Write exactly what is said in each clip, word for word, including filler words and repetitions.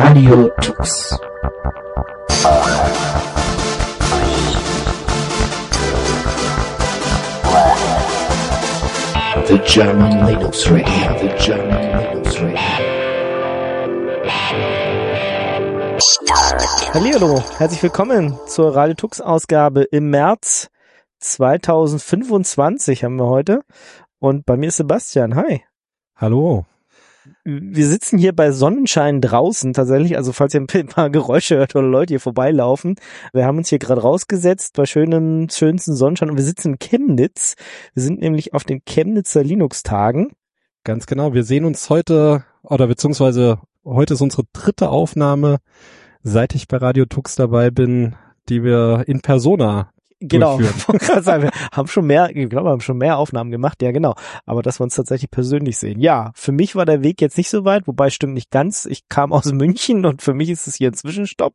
Radio Tux. The German Linux Radio, the German Linux Radio. Hallihallo, herzlich willkommen zur Radio Tux Ausgabe im März zweitausendfünfundzwanzig haben wir heute. Und bei mir ist Sebastian. Hi. Hallo. Wir sitzen hier bei Sonnenschein draußen tatsächlich, also falls ihr ein paar Geräusche hört oder Leute hier vorbeilaufen. Wir haben uns hier gerade rausgesetzt bei schönem, schönsten Sonnenschein und wir sitzen in Chemnitz. Wir sind nämlich auf den Chemnitzer Linux-Tagen. Ganz genau, wir sehen uns heute, oder beziehungsweise heute ist unsere dritte Aufnahme, seit ich bei Radio Tux dabei bin, die wir in Persona Genau, durchführen. sagen, wir haben schon mehr, ich glaube, wir haben schon mehr Aufnahmen gemacht, ja genau, aber dass wir uns tatsächlich persönlich sehen. Ja, für mich war der Weg jetzt nicht so weit, wobei stimmt nicht ganz, ich kam aus München und für mich ist es hier ein Zwischenstopp.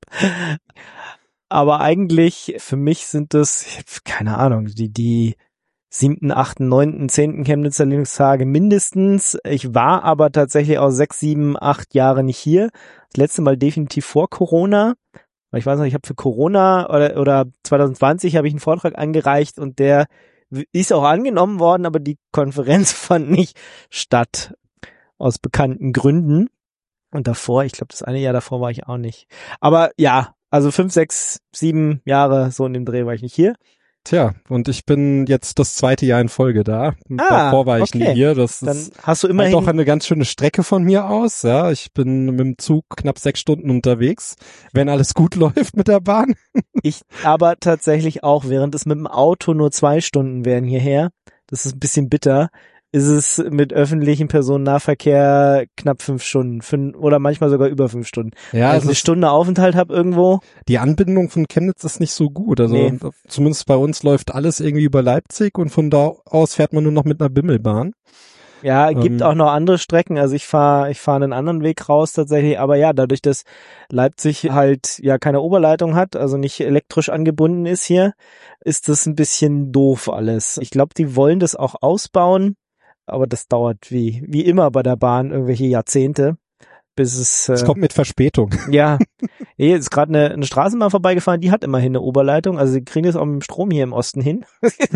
Aber eigentlich, für mich sind das, keine Ahnung, die, die siebten, achten, neunten, zehnten Chemnitzer Linux-Tage mindestens. Ich war aber tatsächlich auch sechs, sieben, acht Jahre nicht hier. Das letzte Mal definitiv vor Corona. Ich weiß noch, ich habe für Corona oder, oder zwanzig zwanzig habe ich einen Vortrag eingereicht und der ist auch angenommen worden, aber die Konferenz fand nicht statt, aus bekannten Gründen. Und davor, ich glaube, das eine Jahr davor war ich auch nicht. Aber ja, also fünf, sechs, sieben Jahre so in dem Dreh war ich nicht hier. Tja, und ich bin jetzt das zweite Jahr in Folge da. Ah, Davor war ich okay. nie hier. Das Dann ist hast du immerhin halt doch eine ganz schöne Strecke von mir aus. Ja, ich bin mit dem Zug knapp sechs Stunden unterwegs, wenn alles gut läuft mit der Bahn. Ich aber tatsächlich auch, während es mit dem Auto nur zwei Stunden wären hierher, das ist ein bisschen bitter, ist es mit öffentlichem Personennahverkehr knapp fünf Stunden fünf, oder manchmal sogar über fünf Stunden. Ja, Wenn ich eine Stunde Aufenthalt habe irgendwo. Die Anbindung von Chemnitz ist nicht so gut. Also Nee. Zumindest bei uns läuft alles irgendwie über Leipzig und von da aus fährt man nur noch mit einer Bimmelbahn. Ja, gibt Ähm. auch noch andere Strecken. Also ich fahre ich fahre einen anderen Weg raus tatsächlich. Aber ja, dadurch, dass Leipzig halt ja keine Oberleitung hat, also nicht elektrisch angebunden ist hier, ist das ein bisschen doof alles. Ich glaube, die wollen das auch ausbauen. Aber das dauert wie wie immer bei der Bahn irgendwelche Jahrzehnte, bis es... Es äh, kommt mit Verspätung. Ja, hier ist gerade eine, eine Straßenbahn vorbeigefahren, die hat immerhin eine Oberleitung, also sie kriegen das auch mit dem Strom hier im Osten hin.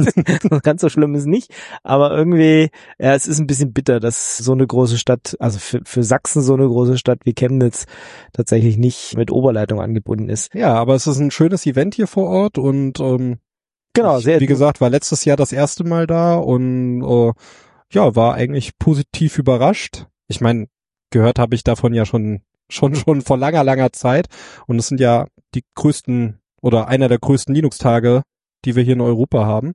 Ganz so schlimm ist nicht, aber irgendwie, ja, es ist ein bisschen bitter, dass so eine große Stadt, also für, für Sachsen so eine große Stadt wie Chemnitz tatsächlich nicht mit Oberleitung angebunden ist. Ja, aber es ist ein schönes Event hier vor Ort und ähm, Genau, ich, sehr, wie gesagt, war letztes Jahr das erste Mal da und äh, ja, war eigentlich positiv überrascht. Ich meine, gehört habe ich davon ja schon schon schon vor langer, langer Zeit. Und es sind ja die größten oder einer der größten Linux-Tage, die wir hier in Europa haben.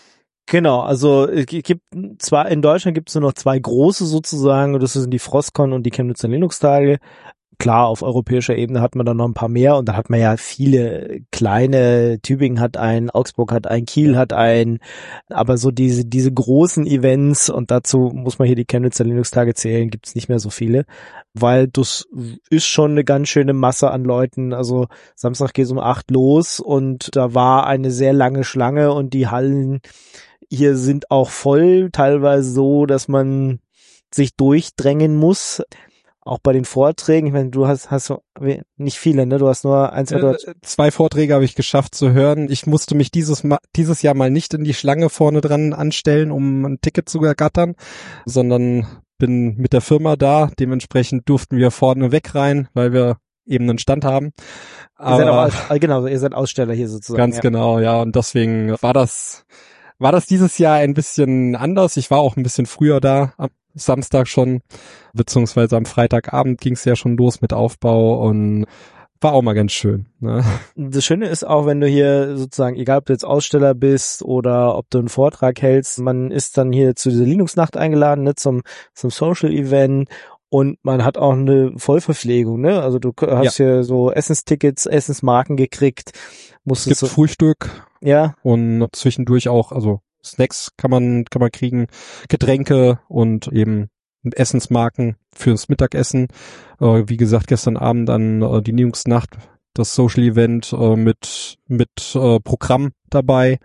Genau, also es gibt zwar in Deutschland gibt es nur noch zwei große sozusagen, und das sind die Frostcon und die Chemnitzer Linux-Tage. Klar, auf europäischer Ebene hat man dann noch ein paar mehr und da hat man ja viele kleine, Tübingen hat einen, Augsburg hat einen, Kiel hat einen, aber so diese diese großen Events, und dazu muss man hier die Chemnitzer Linux-Tage zählen, gibt's nicht mehr so viele, weil das ist schon eine ganz schöne Masse an Leuten. Also Samstag geht's um acht los und da war eine sehr lange Schlange und die Hallen hier sind auch voll, teilweise so, dass man sich durchdrängen muss. Auch bei den Vorträgen, ich meine, du hast hast nicht viele, ne? Du hast nur eins, zwei, Äh, zwei Vorträge habe ich geschafft zu hören. Ich musste mich dieses Mal, dieses Jahr mal nicht in die Schlange vorne dran anstellen, um ein Ticket zu ergattern, sondern bin mit der Firma da. Dementsprechend durften wir vorne weg rein, weil wir eben einen Stand haben. Ihr seid Aber auch aus, genau, ihr seid Aussteller hier sozusagen. ganz ja. genau, ja. Und deswegen war das war das dieses Jahr ein bisschen anders. Ich war auch ein bisschen früher da, am Samstag schon, beziehungsweise am Freitagabend ging es ja schon los mit Aufbau und war auch mal ganz schön. Ne? Das Schöne ist auch, wenn du hier sozusagen, egal ob du jetzt Aussteller bist oder ob du einen Vortrag hältst, man ist dann hier zu dieser Linux-Nacht eingeladen, ne, zum zum Social-Event. Und man hat auch eine Vollverpflegung, ne? Also du hast ja. hier so Essenstickets, Essensmarken gekriegt. Es gibt so, Frühstück ja. und zwischendurch auch, also Snacks kann man kann man kriegen, Getränke und eben Essensmarken fürs Mittagessen. Äh, wie gesagt, gestern Abend dann äh, die Linux-Nacht, das Social Event äh, mit mit äh, Programm dabei.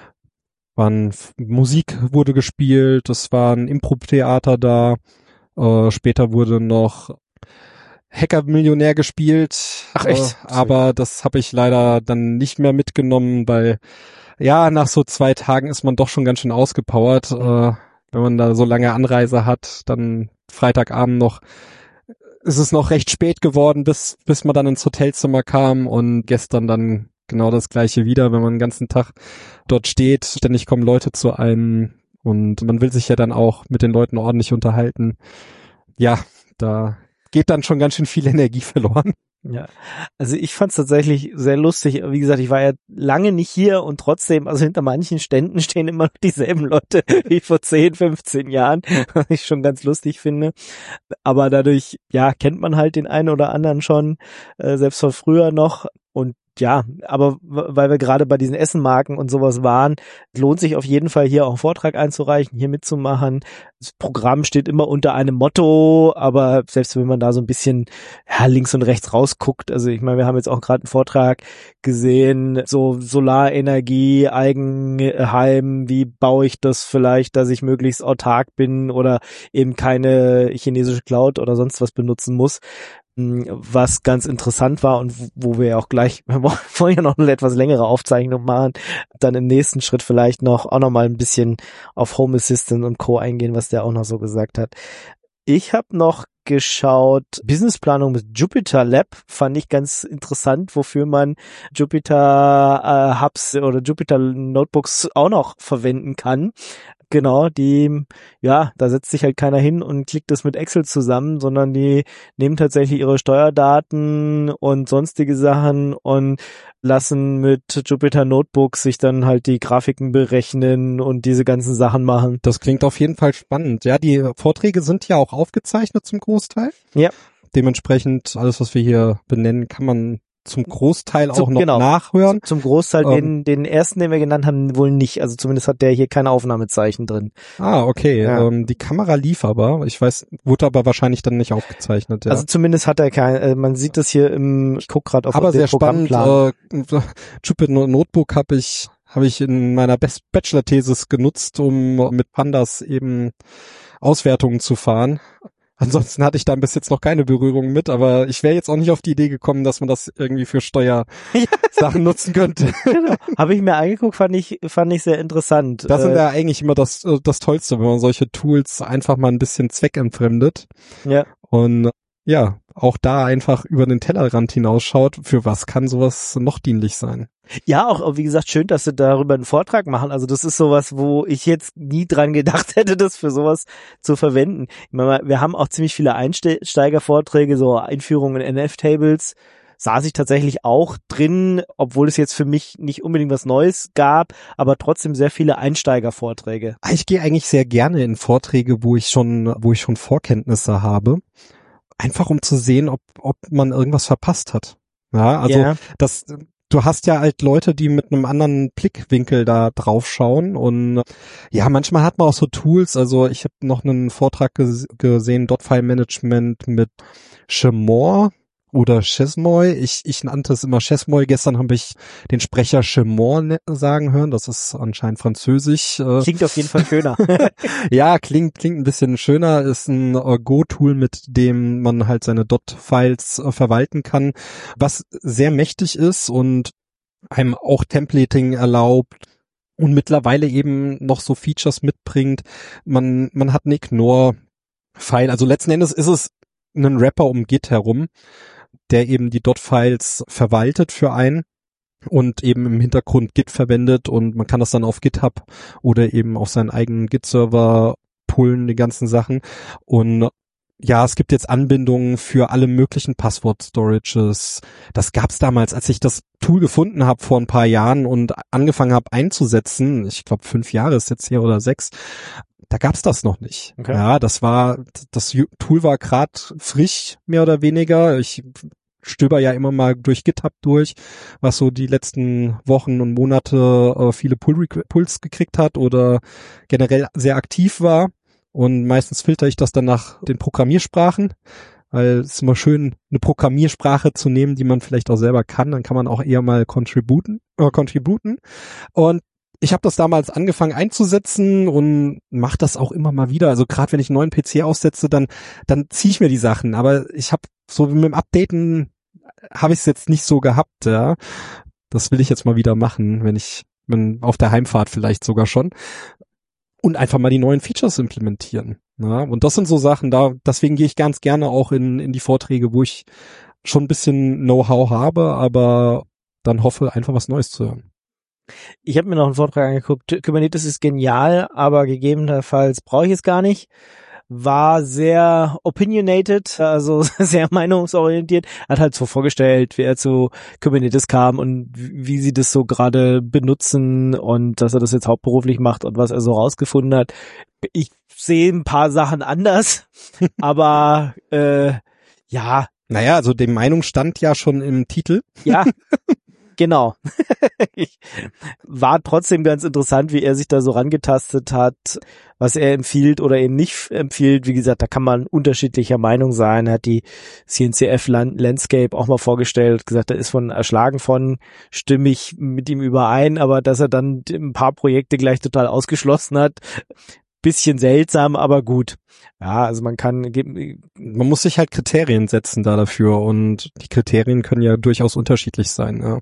Waren Musik wurde gespielt, es war ein Impro-Theater da. Äh, später wurde noch Hacker-Millionär gespielt. Ach, echt? Äh, aber das habe ich leider dann nicht mehr mitgenommen, weil ja, nach so zwei Tagen ist man doch schon ganz schön ausgepowert. Äh, wenn man da so lange Anreise hat, dann Freitagabend noch, ist es noch recht spät geworden, bis bis man dann ins Hotelzimmer kam, und gestern dann genau das Gleiche wieder, wenn man den ganzen Tag dort steht. Ständig kommen Leute zu einem und man will sich ja dann auch mit den Leuten ordentlich unterhalten. Ja, da geht dann schon ganz schön viel Energie verloren. Ja, also ich fand's tatsächlich sehr lustig. Wie gesagt, ich war ja lange nicht hier und trotzdem, also hinter manchen Ständen stehen immer noch dieselben Leute wie vor zehn, fünfzehn Jahren, was ich schon ganz lustig finde. Aber dadurch, ja, kennt man halt den einen oder anderen schon, äh, selbst von früher noch. Und ja, aber weil wir gerade bei diesen Essenmarken und sowas waren, lohnt sich auf jeden Fall hier auch einen Vortrag einzureichen, hier mitzumachen. Das Programm steht immer unter einem Motto, aber selbst wenn man da so ein bisschen ja, links und rechts rausguckt, also ich meine, wir haben jetzt auch gerade einen Vortrag gesehen, so Solarenergie, Eigenheim, wie baue ich das vielleicht, dass ich möglichst autark bin oder eben keine chinesische Cloud oder sonst was benutzen muss. Was ganz interessant war und wo wir ja auch gleich, wir wollen ja noch eine etwas längere Aufzeichnung machen, dann im nächsten Schritt vielleicht noch auch noch mal ein bisschen auf Home Assistant und Co. eingehen, was der auch noch so gesagt hat. Ich habe noch geschaut, Businessplanung mit Jupyter Lab, fand ich ganz interessant, wofür man Jupyter äh, Hubs oder Jupyter Notebooks auch noch verwenden kann. Genau, die, ja, da setzt sich halt keiner hin und klickt das mit Excel zusammen, sondern die nehmen tatsächlich ihre Steuerdaten und sonstige Sachen und lassen mit Jupyter Notebooks sich dann halt die Grafiken berechnen und diese ganzen Sachen machen. Das klingt auf jeden Fall spannend. Ja, die Vorträge sind ja auch aufgezeichnet zum Großteil. Ja. Dementsprechend alles, was wir hier benennen, kann man zum Großteil auch zum, noch genau, nachhören. Zum Großteil, ähm, den, den ersten, den wir genannt haben, wohl nicht. Also zumindest hat der hier keine Aufnahmezeichen drin. Ah, okay. Ja. Ähm, die Kamera lief aber. Ich weiß, wurde aber wahrscheinlich dann nicht aufgezeichnet. Ja. Also zumindest hat er kein, äh, man sieht das hier im, ich guck gerade auf aber den sehr spannend. Programmplan. Äh, Jupyter Notebook habe ich habe ich in meiner Bachelor-Thesis genutzt, um mit Pandas eben Auswertungen zu fahren. Ansonsten hatte ich da bis jetzt noch keine Berührung mit, aber ich wäre jetzt auch nicht auf die Idee gekommen, dass man das irgendwie für Steuersachen nutzen könnte. Genau. Habe ich mir angeguckt, fand ich fand ich sehr interessant. Das sind äh, ja eigentlich immer das das Tollste, wenn man solche Tools einfach mal ein bisschen zweckentfremdet. Ja. Und ja, auch da einfach über den Tellerrand hinausschaut, für was kann sowas noch dienlich sein. Ja, auch wie gesagt, schön, dass sie darüber einen Vortrag machen. Also das ist sowas, wo ich jetzt nie dran gedacht hätte, das für sowas zu verwenden. Ich meine, wir haben auch ziemlich viele Einsteigervorträge, so Einführungen in N F-Tables. Saß ich tatsächlich auch drin, obwohl es jetzt für mich nicht unbedingt was Neues gab, aber trotzdem sehr viele Einsteigervorträge. Ich gehe eigentlich sehr gerne in Vorträge, wo ich schon, wo ich schon Vorkenntnisse habe. Einfach um zu sehen, ob, ob man irgendwas verpasst hat. Ja, also yeah. das, du hast ja halt Leute, die mit einem anderen Blickwinkel da drauf schauen, und ja, manchmal hat man auch so Tools. Also ich habe noch einen Vortrag ges- gesehen, Dot-File Management mit Chemoy oder Chesmoy. Ich, ich nannte es immer Chesmoy. Gestern habe ich den Sprecher Chemoy sagen hören. Das ist anscheinend Französisch. Klingt auf jeden Fall schöner. Ja, klingt, klingt ein bisschen schöner. Ist ein Go-Tool, mit dem man halt seine Dot-Files äh, verwalten kann, was sehr mächtig ist und einem auch Templating erlaubt und mittlerweile eben noch so Features mitbringt. Man, man hat einen Ignore-File. Also letzten Endes ist es ein Wrapper um Git herum, der eben die Dot-Files verwaltet für einen und eben im Hintergrund Git verwendet, und man kann das dann auf GitHub oder eben auf seinen eigenen Git-Server pullen, die ganzen Sachen. Und ja, es gibt jetzt Anbindungen für alle möglichen Passwort-Storages. Das gab's damals, als ich das Tool gefunden habe vor ein paar Jahren und angefangen habe einzusetzen. Ich glaube, fünf Jahre ist jetzt hier oder sechs. Da gab's das noch nicht. Okay. Ja, das war, das Tool war gerade frisch, mehr oder weniger. Ich stöber ja immer mal durch GitHub durch, was so die letzten Wochen und Monate äh, viele Pull-Pulls gekriegt hat oder generell sehr aktiv war. Und meistens filter ich das dann nach den Programmiersprachen, weil es ist immer schön, eine Programmiersprache zu nehmen, die man vielleicht auch selber kann. Dann kann man auch eher mal contributen, äh, contributen. Und ich habe das damals angefangen einzusetzen und mache das auch immer mal wieder. Also gerade wenn ich einen neuen P C aussetze, dann dann ziehe ich mir die Sachen. Aber ich habe so mit dem Updaten habe ich es jetzt nicht so gehabt, ja. Das will ich jetzt mal wieder machen, wenn ich bin auf der Heimfahrt vielleicht sogar schon. Und einfach mal die neuen Features implementieren. Ja, und das sind so Sachen, da deswegen gehe ich ganz gerne auch in in die Vorträge, wo ich schon ein bisschen Know-how habe, aber dann hoffe, einfach was Neues zu hören. Ich habe mir noch einen Vortrag angeguckt. Kubernetes ist genial, aber gegebenenfalls brauche ich es gar nicht. War sehr opinionated, also sehr meinungsorientiert. Hat halt so vorgestellt, wie er zu Kubernetes kam und wie sie das so gerade benutzen und dass er das jetzt hauptberuflich macht und was er so rausgefunden hat. Ich sehe ein paar Sachen anders, aber äh, ja. Naja, also die Meinung stand ja schon im Titel. Ja. Genau. Ich war trotzdem ganz interessant, wie er sich da so rangetastet hat, was er empfiehlt oder eben nicht empfiehlt. Wie gesagt, da kann man unterschiedlicher Meinung sein. Er hat die C N C F-Landscape auch mal vorgestellt, gesagt, er ist von erschlagen von, stimme ich mit ihm überein, aber dass er dann ein paar Projekte gleich total ausgeschlossen hat, bisschen seltsam, aber gut. Ja, also man kann, man muss sich halt Kriterien setzen da dafür und die Kriterien können ja durchaus unterschiedlich sein. Ja.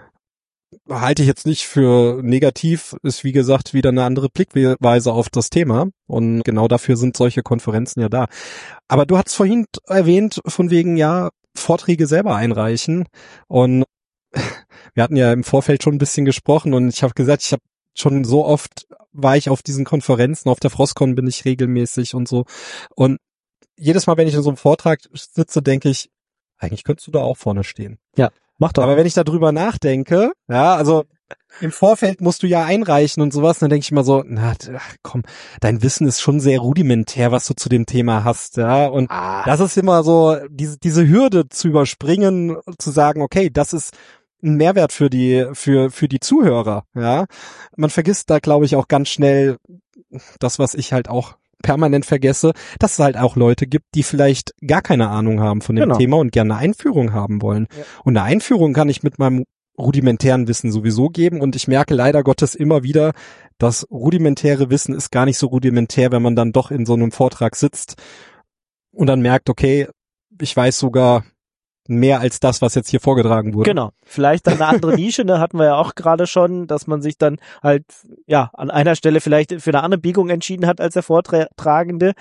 Halte ich jetzt nicht für negativ, ist wie gesagt wieder eine andere Blickweise auf das Thema und genau dafür sind solche Konferenzen ja da. Aber du hast vorhin erwähnt, von wegen, ja, Vorträge selber einreichen und wir hatten ja im Vorfeld schon ein bisschen gesprochen und ich habe gesagt, ich habe schon so oft war ich auf diesen Konferenzen, auf der Frostcon bin ich regelmäßig und so. Und jedes Mal, wenn ich in so einem Vortrag sitze, denke ich, eigentlich könntest du da auch vorne stehen. Ja, mach doch. Aber wenn ich darüber nachdenke, ja, also im Vorfeld musst du ja einreichen und sowas, dann denke ich immer so, na, ach, komm, dein Wissen ist schon sehr rudimentär, was du zu dem Thema hast, ja. Und ah. das ist immer so, diese, diese Hürde zu überspringen, zu sagen, okay, das ist ein Mehrwert für die für für die Zuhörer, ja. Man vergisst da, glaube ich, auch ganz schnell das, was ich halt auch permanent vergesse, dass es halt auch Leute gibt, die vielleicht gar keine Ahnung haben von dem genau. Thema und gerne eine Einführung haben wollen. Ja. Und eine Einführung kann ich mit meinem rudimentären Wissen sowieso geben und ich merke leider Gottes immer wieder, das rudimentäre Wissen ist gar nicht so rudimentär, wenn man dann doch in so einem Vortrag sitzt und dann merkt, okay, ich weiß sogar mehr als das, was jetzt hier vorgetragen wurde. Genau. Vielleicht dann eine andere Nische, ne, hatten wir ja auch gerade schon, dass man sich dann halt, ja, an einer Stelle vielleicht für eine andere Biegung entschieden hat als der Vortragende.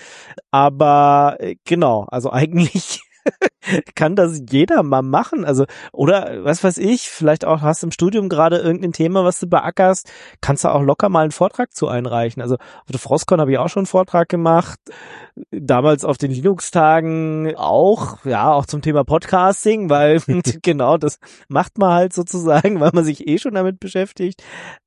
Aber genau, also eigentlich kann das jeder mal machen. Also, oder was weiß ich, vielleicht auch hast du im Studium gerade irgendein Thema, was du beackerst, kannst du auch locker mal einen Vortrag zu einreichen. Also auf der Frostcon habe ich auch schon einen Vortrag gemacht. Damals auf den Linux-Tagen auch, ja, auch zum Thema Podcasting, weil genau, das macht man halt sozusagen, weil man sich eh schon damit beschäftigt.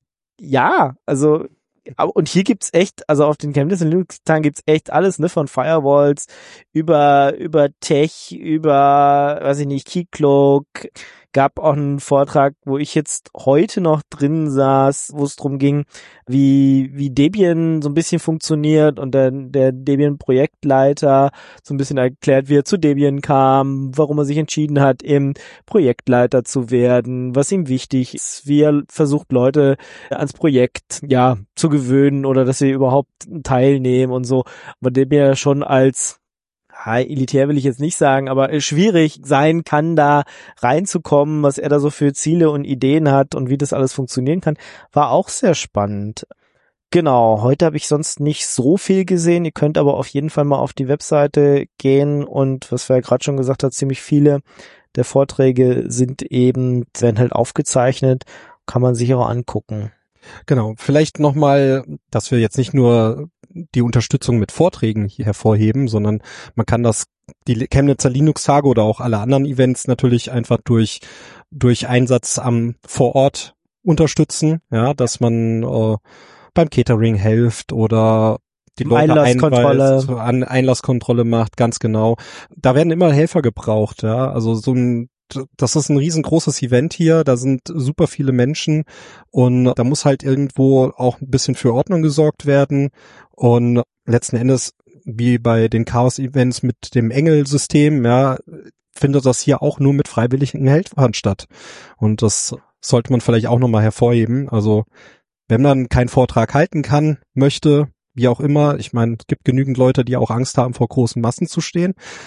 Ja, also und hier gibt's echt, also auf den Chemnitz und Linux-Tagen gibt's echt alles, ne, von Firewalls über über Tech, über, weiß ich nicht, Keycloak. Gab auch einen Vortrag, wo ich jetzt heute noch drin saß, wo es drum ging, wie wie Debian so ein bisschen funktioniert und der, der Debian-Projektleiter so ein bisschen erklärt, wie er zu Debian kam, warum er sich entschieden hat, eben Projektleiter zu werden, was ihm wichtig ist, wie er versucht, Leute ans Projekt ja zu gewöhnen oder dass sie überhaupt teilnehmen und so. Aber Debian schon als ja, elitär will ich jetzt nicht sagen, aber schwierig sein kann, da reinzukommen, was er da so für Ziele und Ideen hat und wie das alles funktionieren kann, war auch sehr spannend. Genau, heute habe ich sonst nicht so viel gesehen. Ihr könnt aber auf jeden Fall mal auf die Webseite gehen und, was wir ja gerade schon gesagt haben, ziemlich viele der Vorträge sind eben, werden halt aufgezeichnet, kann man sich auch angucken. Genau, vielleicht nochmal, dass wir jetzt nicht nur die Unterstützung mit Vorträgen hier hervorheben, sondern man kann das, die Chemnitzer Linux-Tage oder auch alle anderen Events natürlich einfach durch durch Einsatz am vor Ort unterstützen, ja, dass man äh, beim Catering hilft oder die Leute einweist, an Einlasskontrolle macht, ganz genau. Da werden immer Helfer gebraucht, ja, also so ein das ist ein riesengroßes Event hier, da sind super viele Menschen und da muss halt irgendwo auch ein bisschen für Ordnung gesorgt werden und letzten Endes, wie bei den Chaos-Events mit dem Engel-System, ja, findet das hier auch nur mit freiwilligen Helfern statt und das sollte man vielleicht auch nochmal hervorheben, also wenn man keinen Vortrag halten kann, möchte, wie auch immer, ich meine, es gibt genügend Leute, die auch Angst haben, vor großen Massen zu stehen,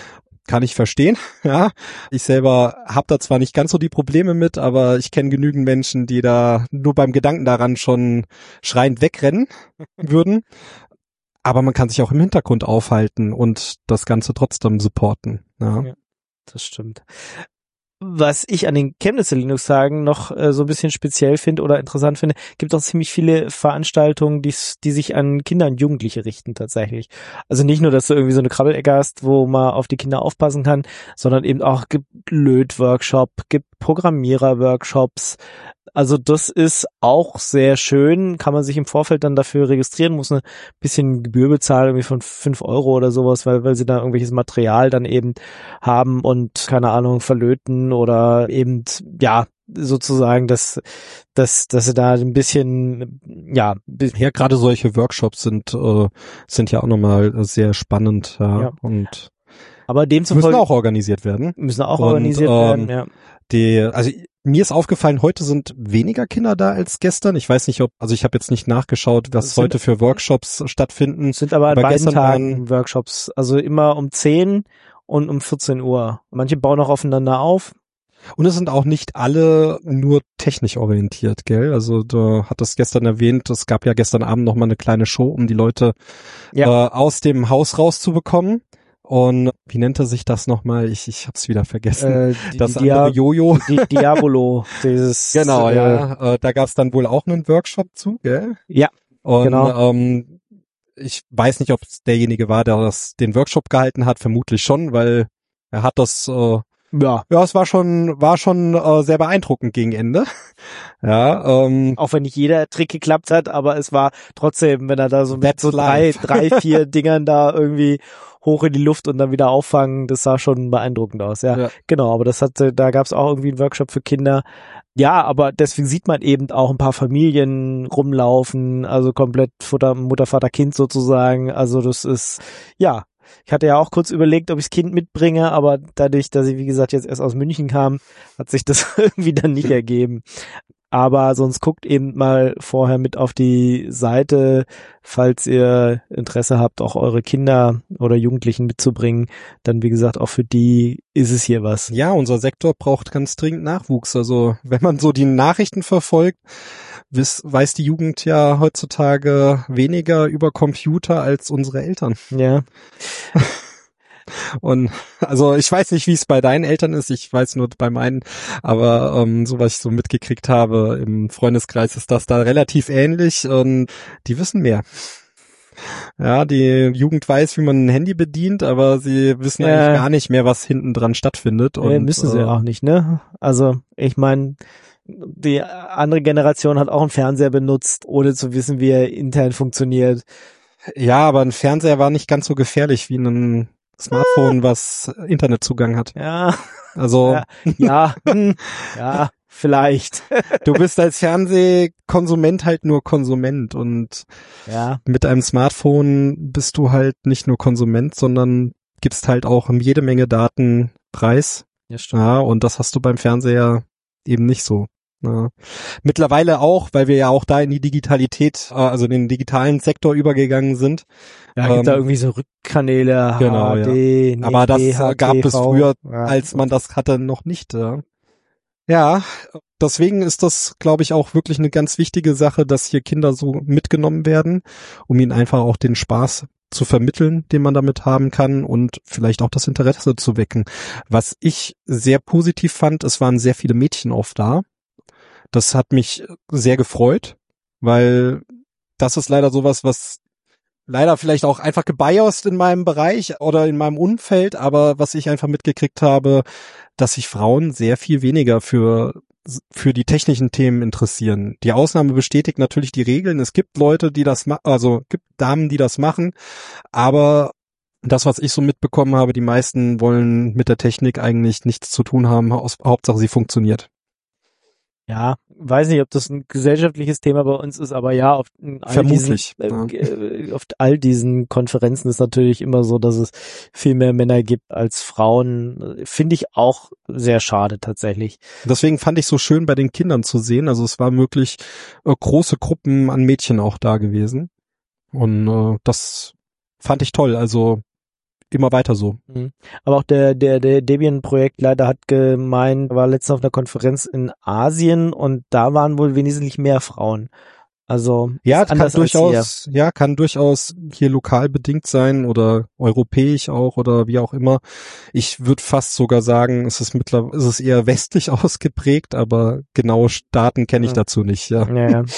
kann ich verstehen. Ja, ich selber habe da zwar nicht ganz so die Probleme mit, aber ich kenne genügend Menschen, die da nur beim Gedanken daran schon schreiend wegrennen würden. Aber man kann sich auch im Hintergrund aufhalten und das Ganze trotzdem supporten. Ja, ja, das stimmt. Was ich an den Chemnitzer Linux-Tagen noch äh, so ein bisschen speziell finde oder interessant finde, gibt auch ziemlich viele Veranstaltungen, die, die sich an Kinder und Jugendliche richten tatsächlich. Also nicht nur, dass du irgendwie so eine Krabbelecke hast, wo man auf die Kinder aufpassen kann, sondern eben auch gibt Löt-Workshop, gibt Programmierer-Workshops. Also das ist auch sehr schön, kann man sich im Vorfeld dann dafür registrieren, muss ein bisschen Gebühr bezahlen, irgendwie von fünf Euro oder sowas, weil weil sie da irgendwelches Material dann eben haben und, keine Ahnung, verlöten oder eben, ja, sozusagen, dass, dass, dass sie da ein bisschen, ja. Ja, gerade solche Workshops sind, äh, sind ja auch nochmal sehr spannend, ja, ja. und aber demzufolge müssen auch organisiert werden. Müssen auch und, organisiert ähm, werden, ja. Die, also mir ist aufgefallen, heute sind weniger Kinder da als gestern. Ich weiß nicht, ob, also ich habe jetzt nicht nachgeschaut, was sind, heute für Workshops stattfinden. Sind aber an aber beiden Tagen waren, Workshops, also immer um zehn und um vierzehn Uhr. Manche bauen auch aufeinander auf. Und es sind auch nicht alle nur technisch orientiert, gell? Also du hattest gestern erwähnt, es gab ja gestern Abend noch mal eine kleine Show, um die Leute ja. äh, aus dem Haus rauszubekommen. Und wie nennt er sich das nochmal? Ich, ich hab's wieder vergessen. Äh, die, das die andere Dia- Jojo. Die Diabolo, dieses. Genau, äh, ja. Äh, da gab's dann wohl auch einen Workshop zu, gell? Ja, Und genau. ähm, ich weiß nicht, ob es derjenige war, der das, den Workshop gehalten hat. Vermutlich schon, weil er hat das. Äh, Ja. Ja, es war schon, war schon äh, sehr beeindruckend gegen Ende. Ja, ähm, Auch wenn nicht jeder Trick geklappt hat, aber es war trotzdem, wenn er da so mit so drei, life. drei, vier Dingern da irgendwie hoch in die Luft und dann wieder auffangen, das sah schon beeindruckend aus, ja. Ja. Genau, aber das hatte, da gab es auch irgendwie einen Workshop für Kinder. Ja, aber deswegen sieht man eben auch ein paar Familien rumlaufen, also komplett Futter, Mutter, Vater, Kind sozusagen. Also das ist, ja. Ich hatte ja auch kurz überlegt, ob ich das Kind mitbringe, aber dadurch, dass ich, wie gesagt, jetzt erst aus München kam, hat sich das irgendwie dann nicht ergeben. Aber sonst guckt eben mal vorher mit auf die Seite, falls ihr Interesse habt, auch eure Kinder oder Jugendlichen mitzubringen. Dann, wie gesagt, auch für die ist es hier was. Ja, unser Sektor braucht ganz dringend Nachwuchs. Also wenn man so die Nachrichten verfolgt, wiss, weiß die Jugend ja heutzutage weniger über Computer als unsere Eltern. Ja. Und also ich weiß nicht, wie es bei deinen Eltern ist, ich weiß nur bei meinen, aber ähm, so was ich so mitgekriegt habe im Freundeskreis ist das da relativ ähnlich und die wissen mehr. Ja, die Jugend weiß, wie man ein Handy bedient, aber sie wissen Ja. eigentlich gar nicht mehr, was hinten dran stattfindet. Und Nee, müssen sie äh, auch nicht, ne? Also, ich meine, die andere Generation hat auch einen Fernseher benutzt, ohne zu wissen, wie er intern funktioniert. ja, aber ein Fernseher war nicht ganz so gefährlich wie ein Smartphone, was Internetzugang hat. Ja, Also ja, ja, hm, ja, vielleicht. du bist als Fernsehkonsument halt nur Konsument und Ja, mit einem Smartphone bist du halt nicht nur Konsument, sondern gibst halt auch jede Menge Daten preis. ja, stimmt. Ja, und das hast du beim Fernseher eben nicht so. Ja. Mittlerweile auch, weil wir ja auch da in die Digitalität, äh, also in den digitalen Sektor übergegangen sind. Ja, gibt Ähm, da irgendwie so Rückkanäle, genau, H D, nee, Aber das H äh, gab T V. es früher, Ja. als man das hatte, noch nicht. Ja, ja deswegen ist das, glaube ich, auch wirklich eine ganz wichtige Sache, dass hier Kinder so mitgenommen werden, um ihnen einfach auch den Spaß zu vermitteln, den man damit haben kann und vielleicht auch das Interesse zu wecken. Was ich sehr positiv fand, es waren sehr viele Mädchen oft da. Das hat mich sehr gefreut, weil das ist leider sowas, was leider vielleicht auch einfach gebiased in meinem Bereich oder in meinem Umfeld, aber was ich einfach mitgekriegt habe, dass sich Frauen sehr viel weniger für für die technischen Themen interessieren. Die Ausnahme bestätigt natürlich die Regeln. Es gibt Leute, die das machen, also gibt Damen, die das machen, aber das, was ich so mitbekommen habe, die meisten wollen mit der Technik eigentlich nichts zu tun haben. Hauptsache, sie funktioniert. Ja, weiß nicht, ob das ein gesellschaftliches Thema bei uns ist, aber ja, auf all Vermutlich, diesen, äh, auf all diesen Konferenzen ist natürlich immer so, dass es viel mehr Männer gibt als Frauen. Finde ich auch sehr schade tatsächlich. Deswegen fand ich so schön bei den Kindern zu sehen. Also es war wirklich äh, große Gruppen an Mädchen auch da gewesen. Und äh, das fand ich toll. Also immer weiter so. Mhm. Aber auch der, der, der Debian-Projektleiter hat gemeint, war letztens auf einer Konferenz in Asien und da waren wohl wesentlich mehr Frauen. Also ja, ist kann anders als durchaus, ja, kann durchaus hier lokal bedingt sein oder europäisch auch oder wie auch immer. Ich würde fast sogar sagen, es ist mittlerweile, es ist eher westlich ausgeprägt, aber genaue Daten kenne ich Mhm. dazu nicht, ja. Ja, ja.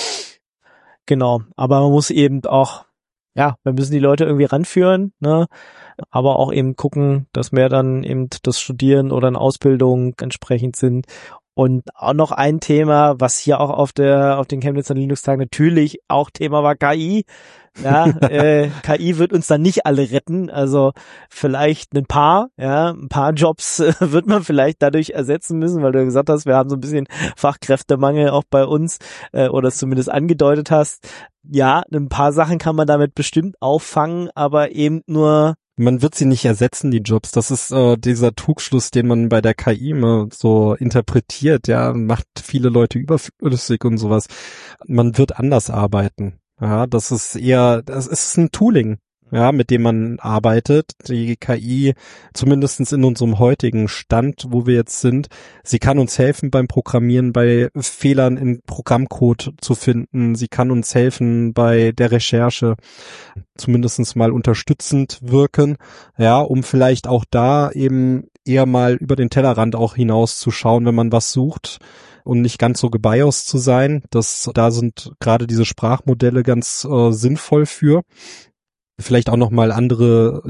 Genau. Aber man muss eben auch, ja, wir müssen die Leute irgendwie ranführen, ne? Aber auch eben gucken, dass mehr dann eben das Studieren oder eine Ausbildung entsprechend sind. Und auch noch ein Thema, was hier auch auf der auf den Chemnitzer Linux-Tagen natürlich auch Thema war, K I. Ja, äh, K I wird uns dann nicht alle retten, also vielleicht ein paar, ja, ein paar Jobs äh, wird man vielleicht dadurch ersetzen müssen, weil du gesagt hast, wir haben so ein bisschen Fachkräftemangel auch bei uns äh, oder es zumindest angedeutet hast. Ja, ein paar Sachen kann man damit bestimmt auffangen, aber eben nur Man wird sie nicht ersetzen, die Jobs. Das ist äh, dieser Trugschluss, den man bei der K I immer so interpretiert, ja, macht viele Leute überflüssig und sowas. Man wird anders arbeiten. Ja, das ist eher, das ist ein Tooling, ja, mit dem man arbeitet. Die K I, zumindestens in unserem heutigen Stand, wo wir jetzt sind, sie kann uns helfen beim Programmieren, bei Fehlern im Programmcode zu finden. Sie kann uns helfen bei der Recherche, zumindestens mal unterstützend wirken, ja, um vielleicht auch da eben eher mal über den Tellerrand auch hinaus zu schauen, wenn man was sucht und nicht ganz so gebiased zu sein. Das, da sind gerade diese Sprachmodelle ganz äh, sinnvoll für. Vielleicht auch nochmal andere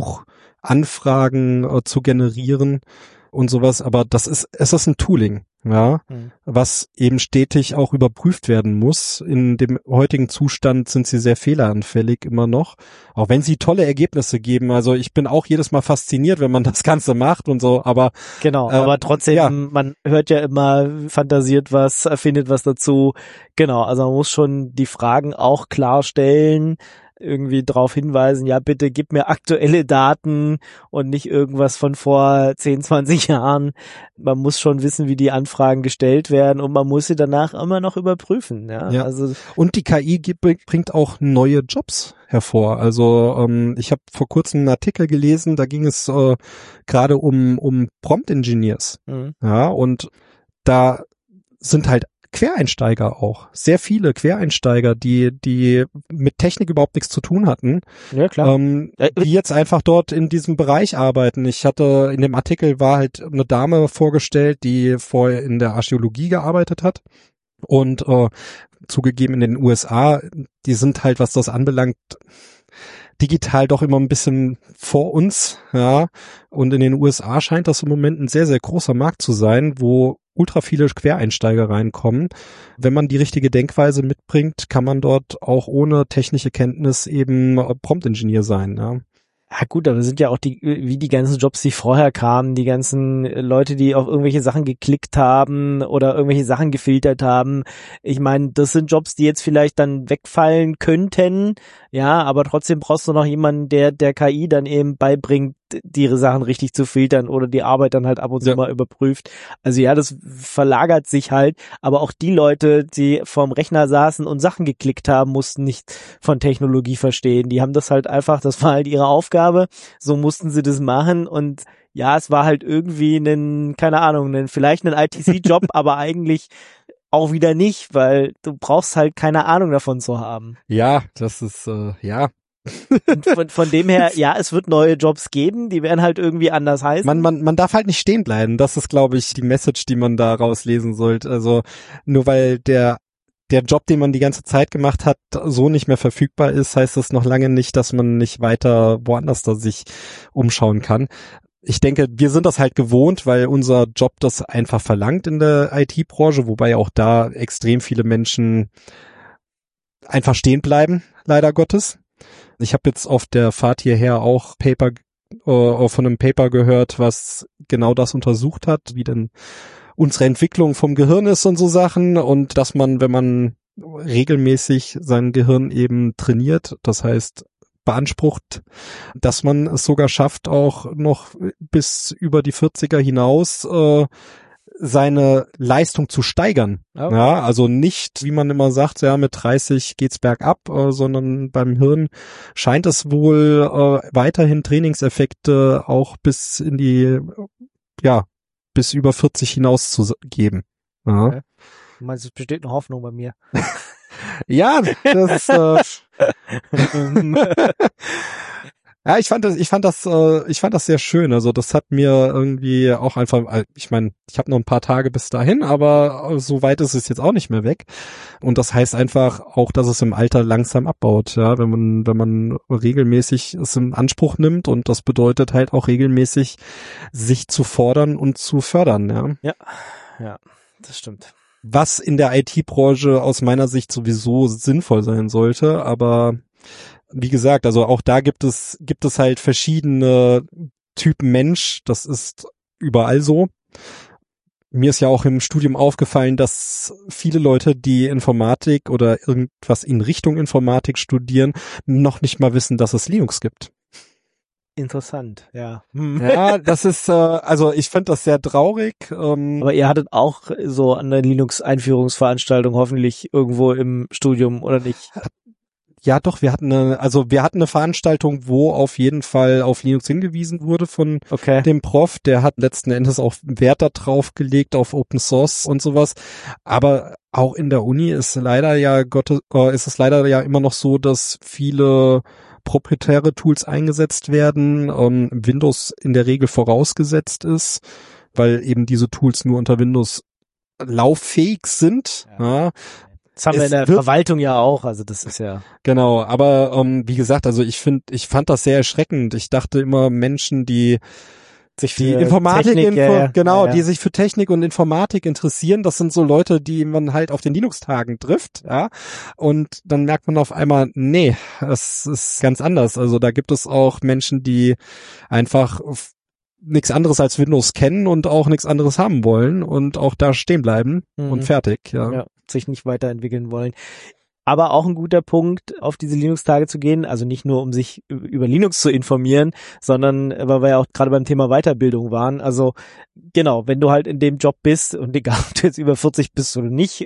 Suchanfragen äh, zu generieren und sowas, aber das ist, es ist ein Tooling, ja, hm. was eben stetig auch überprüft werden muss. In dem heutigen Zustand sind sie sehr fehleranfällig immer noch, auch wenn sie tolle Ergebnisse geben. Also ich bin auch jedes Mal fasziniert, wenn man das Ganze macht und so, aber genau, äh, aber trotzdem, ja. man hört ja immer, fantasiert was, erfindet was dazu. Genau, also man muss schon die Fragen auch klar stellen, irgendwie darauf hinweisen, ja bitte gib mir aktuelle Daten und nicht irgendwas von vor zehn, zwanzig Jahren. Man muss schon wissen, wie die Anfragen gestellt werden und man muss sie danach immer noch überprüfen. Ja, Ja. also Und die K I gibt, bringt auch neue Jobs hervor. Also ähm, ich habe vor kurzem einen Artikel gelesen, da ging es äh, gerade um um Prompt Engineers. mhm. Ja, und da sind halt Quereinsteiger auch, sehr viele Quereinsteiger, die die mit Technik überhaupt nichts zu tun hatten, Ja, klar. ähm, die jetzt einfach dort in diesem Bereich arbeiten. Ich hatte, in dem Artikel war halt eine Dame vorgestellt, die vorher in der Archäologie gearbeitet hat und äh, zugegeben in den U S A, die sind halt, was das anbelangt, digital doch immer ein bisschen vor uns, ja, und in den U S A scheint das im Moment ein sehr, sehr großer Markt zu sein, wo ultra viele Quereinsteiger reinkommen. Wenn man die richtige Denkweise mitbringt, kann man dort auch ohne technische Kenntnis eben Prompt-Ingenieur sein, ja. Ja gut, aber das sind ja auch die, wie die ganzen Jobs, die vorher kamen, die ganzen Leute, die auf irgendwelche Sachen geklickt haben oder irgendwelche Sachen gefiltert haben. Ich meine, das sind Jobs, die jetzt vielleicht dann wegfallen könnten, ja, aber trotzdem brauchst du noch jemanden, der der K I dann eben beibringt, die Sachen richtig zu filtern oder die Arbeit dann halt ab und zu Ja. mal überprüft. Also ja, das verlagert sich halt, aber auch die Leute, die vorm Rechner saßen und Sachen geklickt haben, mussten nicht von Technologie verstehen. Die haben das halt einfach, das war halt ihre Aufgabe, so mussten sie das machen und ja, es war halt irgendwie ein, keine Ahnung, ein, vielleicht ein I T C-Job, aber eigentlich auch wieder nicht, weil du brauchst halt keine Ahnung davon zu haben. Ja, das ist, äh, ja. Und von, von dem her, ja, es wird neue Jobs geben, die werden halt irgendwie anders heißen. Man, man, man darf halt nicht stehen bleiben. Das ist, glaube ich, die Message, die man da rauslesen sollte. Also nur weil der der Job, den man die ganze Zeit gemacht hat, so nicht mehr verfügbar ist, heißt das noch lange nicht, dass man nicht weiter woanders da sich umschauen kann. Ich denke, wir sind das halt gewohnt, weil unser Job das einfach verlangt in der I T-Branche, wobei auch da extrem viele Menschen einfach stehen bleiben, leider Gottes. Ich habe jetzt auf der Fahrt hierher auch Paper äh, von einem Paper gehört, was genau das untersucht hat, wie denn unsere Entwicklung vom Gehirn ist und so Sachen und dass man, wenn man regelmäßig sein Gehirn eben trainiert, das heißt beansprucht, dass man es sogar schafft, auch noch bis über die vierziger hinaus äh, seine Leistung zu steigern. Okay. Ja, also nicht, wie man immer sagt, ja, mit dreißig geht's bergab, äh, sondern beim Hirn scheint es wohl äh, weiterhin Trainingseffekte auch bis in die, ja, bis über vierzig hinaus zu geben. Ja. Okay. Du meinst, es besteht eine Hoffnung bei mir. Ja, das äh, ja, ich fand das, ich fand das, äh, ich fand das sehr schön. Also das hat mir irgendwie auch einfach, ich meine, ich habe noch ein paar Tage bis dahin, aber so weit ist es jetzt auch nicht mehr weg. Und das heißt einfach auch, dass es im Alter langsam abbaut, ja, wenn man, wenn man regelmäßig es in Anspruch nimmt, und das bedeutet halt auch regelmäßig sich zu fordern und zu fördern, ja. Ja, ja, das stimmt. Was in der I T-Branche aus meiner Sicht sowieso sinnvoll sein sollte, aber wie gesagt, also auch da gibt es, gibt es halt verschiedene Typen Mensch. Das ist überall so. Mir ist ja auch im Studium aufgefallen, dass viele Leute, die Informatik oder irgendwas in Richtung Informatik studieren, noch nicht mal wissen, dass es Linux gibt. Interessant, ja. Ja, das ist, äh, also ich finde das sehr traurig. Ähm, Aber ihr hattet auch so an der Linux-Einführungsveranstaltung hoffentlich irgendwo im Studium, oder nicht? Ja, doch, wir hatten eine, also wir hatten eine Veranstaltung, wo auf jeden Fall auf Linux hingewiesen wurde von Okay. dem Prof. Der hat letzten Endes auch Wert darauf gelegt, auf Open Source und sowas. Aber auch in der Uni ist leider ja Gott, äh, ist es leider ja immer noch so, dass viele proprietäre Tools eingesetzt werden, ähm, Windows in der Regel vorausgesetzt ist, weil eben diese Tools nur unter Windows lauffähig sind. Ja. Ja. Das haben wir in der Verwaltung ja auch, also das ist ja... Genau, aber ähm, wie gesagt, also ich finde, ich fand das sehr erschreckend. Ich dachte immer, Menschen, die sich die für Informatik, Technik, Info, ja, ja. genau, ja, ja. die sich für Technik und Informatik interessieren, das sind so Leute, die man halt auf den Linux-Tagen trifft, ja. Und dann merkt man auf einmal, nee, es ist ganz anders. Also da gibt es auch Menschen, die einfach nichts anderes als Windows kennen und auch nichts anderes haben wollen und auch da stehen bleiben Mhm. und fertig, ja. ja. Sich nicht weiterentwickeln wollen. Aber auch ein guter Punkt, auf diese Linux-Tage zu gehen, also nicht nur, um sich über Linux zu informieren, sondern weil wir ja auch gerade beim Thema Weiterbildung waren. Also genau, wenn du halt in dem Job bist und egal, ob du jetzt über vierzig bist oder nicht.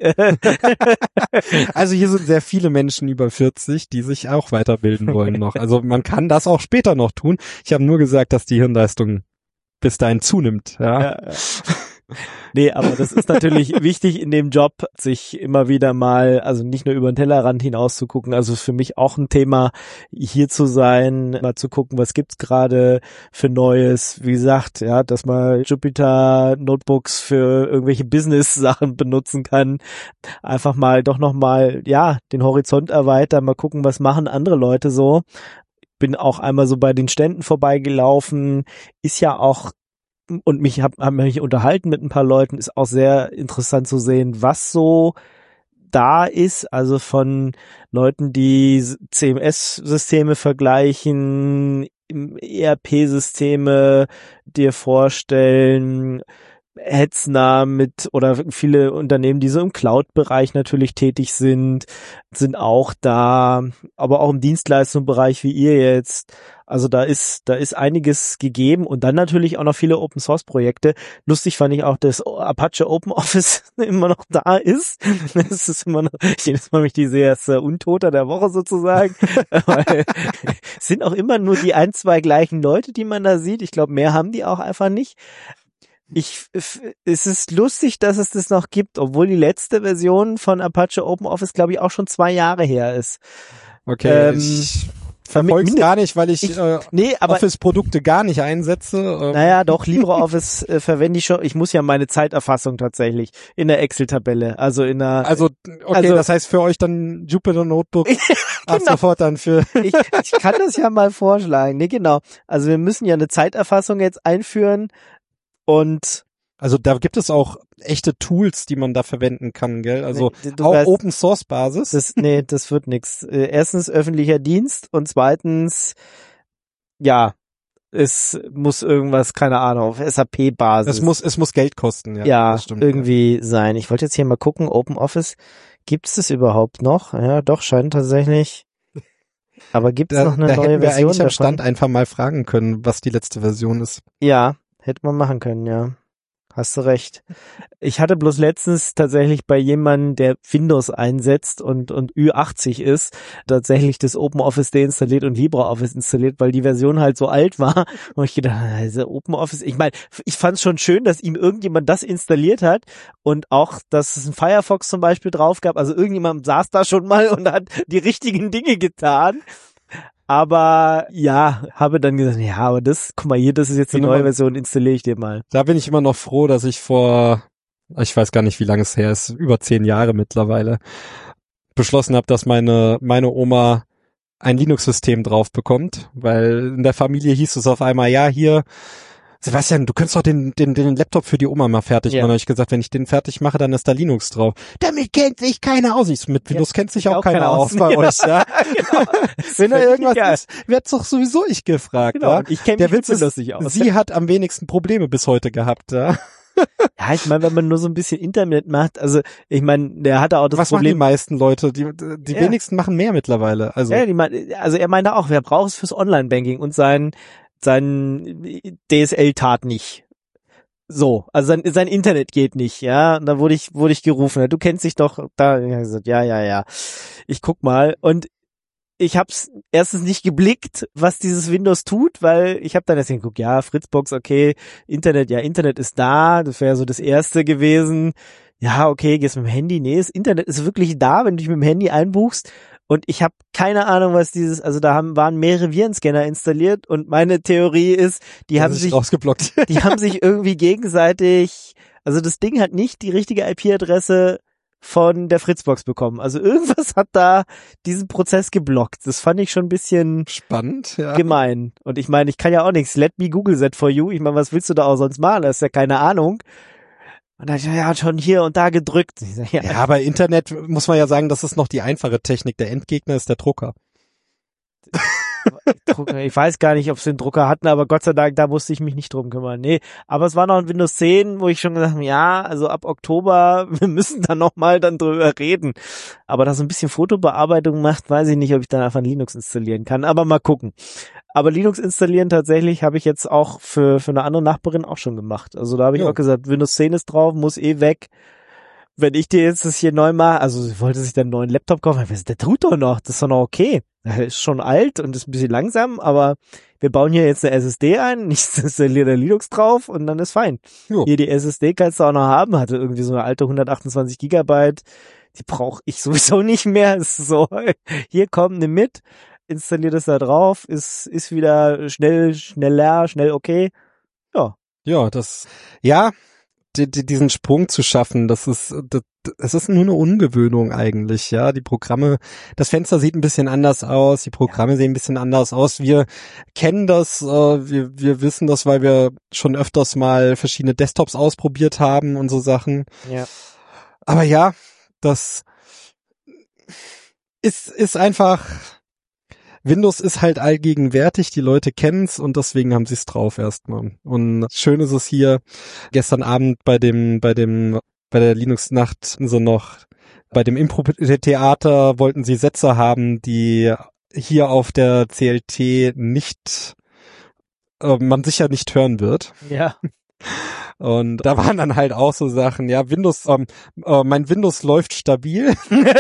Also hier sind sehr viele Menschen über vierzig, die sich auch weiterbilden wollen noch. Also man kann das auch später noch tun. Ich habe nur gesagt, dass die Hirnleistung bis dahin zunimmt. Ja. Ja, ja. Nee, aber das ist natürlich wichtig in dem Job, sich immer wieder mal, also nicht nur über den Tellerrand hinaus zu gucken, also für mich auch ein Thema, hier zu sein, mal zu gucken, was gibt's gerade für Neues, wie gesagt, ja, dass man Jupyter Notebooks für irgendwelche Business-Sachen benutzen kann, einfach mal doch nochmal, ja, den Horizont erweitern, mal gucken, was machen andere Leute so. Bin auch einmal so bei den Ständen vorbeigelaufen, ist ja auch und mich hab, hab mich unterhalten mit ein paar Leuten, ist auch sehr interessant zu sehen, was so da ist, also von Leuten, die C M S-Systeme vergleichen, E R P-Systeme dir vorstellen, Hetzner mit oder viele Unternehmen, die so im Cloud-Bereich natürlich tätig sind, sind auch da, aber auch im Dienstleistungsbereich wie ihr jetzt. Also da ist, da ist einiges gegeben und dann natürlich auch noch viele Open-Source-Projekte. Lustig fand ich auch, dass Apache Open Office immer noch da ist. Das ist immer noch, jedes Mal mich die sehe, ist Untoter der Woche sozusagen. Weil es sind auch immer nur die ein, zwei gleichen Leute, die man da sieht. Ich glaube, mehr haben die auch einfach nicht. Ich, es ist lustig, dass es das noch gibt, obwohl die letzte Version von Apache Open Office, glaube ich, auch schon zwei Jahre her ist. Okay, ähm, ich verfolge es gar nicht, weil ich, ich äh, nee, aber Office-Produkte gar nicht einsetze. Ähm. Naja, doch, LibreOffice äh, verwende ich schon. Ich muss ja meine Zeiterfassung tatsächlich in der Excel-Tabelle, also in der... Also, okay, also, das heißt für euch dann Jupyter Notebook genau. ab sofort dann für... ich, ich kann das ja mal vorschlagen. Nee, genau. Also wir müssen ja eine Zeiterfassung jetzt einführen und Also da gibt es auch echte Tools, die man da verwenden kann, gell? Also nee, du auch weißt, Open Source Basis. Das, nee, das wird nix. Äh, Erstens öffentlicher Dienst und zweitens, ja, es muss irgendwas, keine Ahnung, auf S A P-Basis. Es muss, es muss Geld kosten, ja. Ja, das stimmt, irgendwie ja. sein. Ich wollte jetzt hier mal gucken, Open Office, gibt's das überhaupt noch? Ja, doch, scheint tatsächlich. Aber gibt's da, noch eine da neue hätten wir Version eigentlich am davon? Stand einfach mal fragen können, was die letzte Version ist. Ja, hätte man machen können, ja. Hast du recht. Ich hatte bloß letztens tatsächlich bei jemandem, der Windows einsetzt und und Ü achtzig ist, tatsächlich das OpenOffice deinstalliert und LibreOffice installiert, weil die Version halt so alt war. Und ich gedacht, also OpenOffice, ich meine, ich fand es schon schön, dass ihm irgendjemand das installiert hat und auch, dass es ein Firefox zum Beispiel drauf gab. Also irgendjemand saß da schon mal und hat die richtigen Dinge getan. Aber ja, habe dann gesagt, ja, aber das, guck mal hier, das ist jetzt die neue Version, installiere ich dir mal. Da bin ich immer noch froh, dass ich vor, ich weiß gar nicht, wie lange es her ist, über zehn Jahre mittlerweile, beschlossen habe, dass meine meine Oma ein Linux-System drauf bekommt, weil in der Familie hieß es auf einmal, ja, hier, Sebastian, du könntest doch den den den Laptop für die Oma mal fertig machen. Ja. Dann habe ich gesagt, wenn ich den fertig mache, dann ist da Linux drauf. Damit kennt sich keiner aus. Ich, mit Windows ja, kennt sich auch, auch keiner aus bei ja. euch. Ja? Genau. Wenn da irgendwas egal. Ist, wird's doch sowieso ich gefragt. Genau. Ja? Ich kenne mich mit Windows nicht aus. Sie hat am wenigsten Probleme bis heute gehabt. Ja, ja ich meine, wenn man nur so ein bisschen Internet macht, also ich meine, der hatte auch das Was Problem. Was machen die meisten Leute? Die, die ja. wenigsten machen mehr mittlerweile. Also, ja, die mein, also er meinte auch, wer braucht es fürs Online-Banking und sein sein D S L tat nicht. So, also sein, sein Internet geht nicht, ja. Und da wurde ich, wurde ich gerufen. Du kennst dich doch. Da, ich gesagt, ja, ja, ja. Ich guck mal. Und ich hab's erstens nicht geblickt, was dieses Windows tut, weil ich habe dann jetzt geguckt, ja, Fritzbox, okay, Internet, ja, Internet ist da. Das wäre so das Erste gewesen. Ja, okay, gehst mit dem Handy. Nee, das Internet ist wirklich da, wenn du dich mit dem Handy einbuchst. Und ich habe keine Ahnung, was dieses, also da haben waren mehrere Virenscanner installiert und meine Theorie ist, die das haben sich rausgeblockt. Die haben sich irgendwie gegenseitig, also das Ding hat nicht die richtige I P-Adresse von der Fritzbox bekommen. Also irgendwas hat da diesen Prozess geblockt. Das fand ich schon ein bisschen spannend, ja. Gemein. Und ich meine, ich kann ja auch nichts. Let me Google that for you. Ich meine, was willst du da auch sonst machen? Das ist ja keine Ahnung. Und da ja, hat schon hier und da gedrückt. Sag, ja. ja, bei Internet muss man ja sagen, das ist noch die einfache Technik. Der Endgegner ist der Drucker. Drucker. Ich weiß gar nicht, ob sie den Drucker hatten, aber Gott sei Dank, da musste ich mich nicht drum kümmern. Nee, aber es war noch ein Windows zehn, wo ich schon gesagt habe, ja, also ab Oktober, wir müssen da nochmal dann drüber reden. Aber da so ein bisschen Fotobearbeitung macht, weiß ich nicht, ob ich dann einfach ein Linux installieren kann. Aber mal gucken. Aber Linux installieren tatsächlich habe ich jetzt auch für für eine andere Nachbarin auch schon gemacht. Also da habe ich ja. auch gesagt, Windows zehn ist drauf, muss eh weg. Wenn ich dir jetzt das hier neu mache, also sie wollte sich dann einen neuen Laptop kaufen, der tut doch noch, das ist doch noch okay. Er ist schon alt und ist ein bisschen langsam, aber wir bauen hier jetzt eine S S D ein, ich installiere da Linux drauf und dann ist fein. Jo. Hier die S S D kannst du auch noch haben, hatte irgendwie so eine alte hundertachtundzwanzig Gigabyte, die brauche ich sowieso nicht mehr. Ist so, hier komm, nimm mit, installier das da drauf, ist ist wieder schnell, schneller, schnell okay. Ja. Ja, das, ja, die, die, diesen Sprung zu schaffen, das ist, das, es ist nur eine Ungewöhnung eigentlich, ja. Die Programme, das Fenster sieht ein bisschen anders aus, die Programme ja. sehen ein bisschen anders aus. Wir kennen das, äh, wir, wir wissen das, weil wir schon öfters mal verschiedene Desktops ausprobiert haben und so Sachen. Ja. Aber ja, das ist, ist einfach, Windows ist halt allgegenwärtig, die Leute kennen's und deswegen haben sie's drauf erstmal. Und schön ist es hier, gestern Abend bei dem, bei dem, bei der Linux-Nacht so noch, bei dem Impro-Theater wollten sie Sätze haben, die hier auf der C L T nicht, äh, man sicher nicht hören wird. Ja. Und da waren dann halt auch so Sachen, ja, Windows, ähm, äh, mein Windows läuft stabil.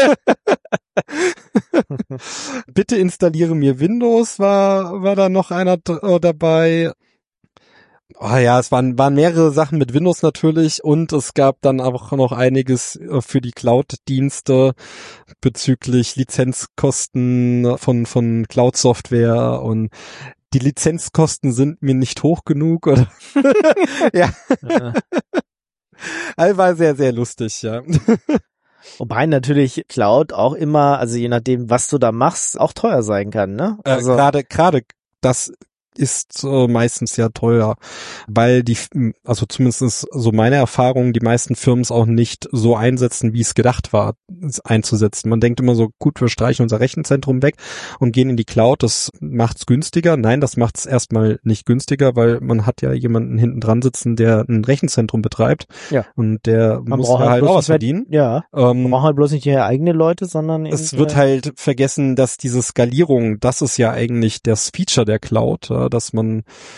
Bitte installiere mir Windows, war war da noch einer d- dabei. Oh ja, es waren waren mehrere Sachen mit Windows natürlich und es gab dann auch noch einiges für die Cloud-Dienste bezüglich Lizenzkosten von von Cloud-Software und die Lizenzkosten sind mir nicht hoch genug, oder? Ja. ja. Also war sehr, sehr lustig, ja. Wobei natürlich Cloud auch immer, also je nachdem, was du da machst, auch teuer sein kann, ne? Also gerade, gerade das ist äh, meistens ja teuer, weil die, also zumindest so meine Erfahrung, die meisten Firmen es auch nicht so einsetzen, wie es gedacht war, es einzusetzen. Man denkt immer so, gut, wir streichen unser Rechenzentrum weg und gehen in die Cloud, das macht's günstiger. Nein, das macht's erstmal nicht günstiger, weil man hat ja jemanden hinten dran sitzen, der ein Rechenzentrum betreibt. Ja. Und der man muss ja halt, halt auch was verdienen. Ja. Ähm, man braucht halt bloß nicht die eigene Leute, sondern es wird halt vergessen, dass diese Skalierung, das ist ja eigentlich das Feature der Cloud, dass man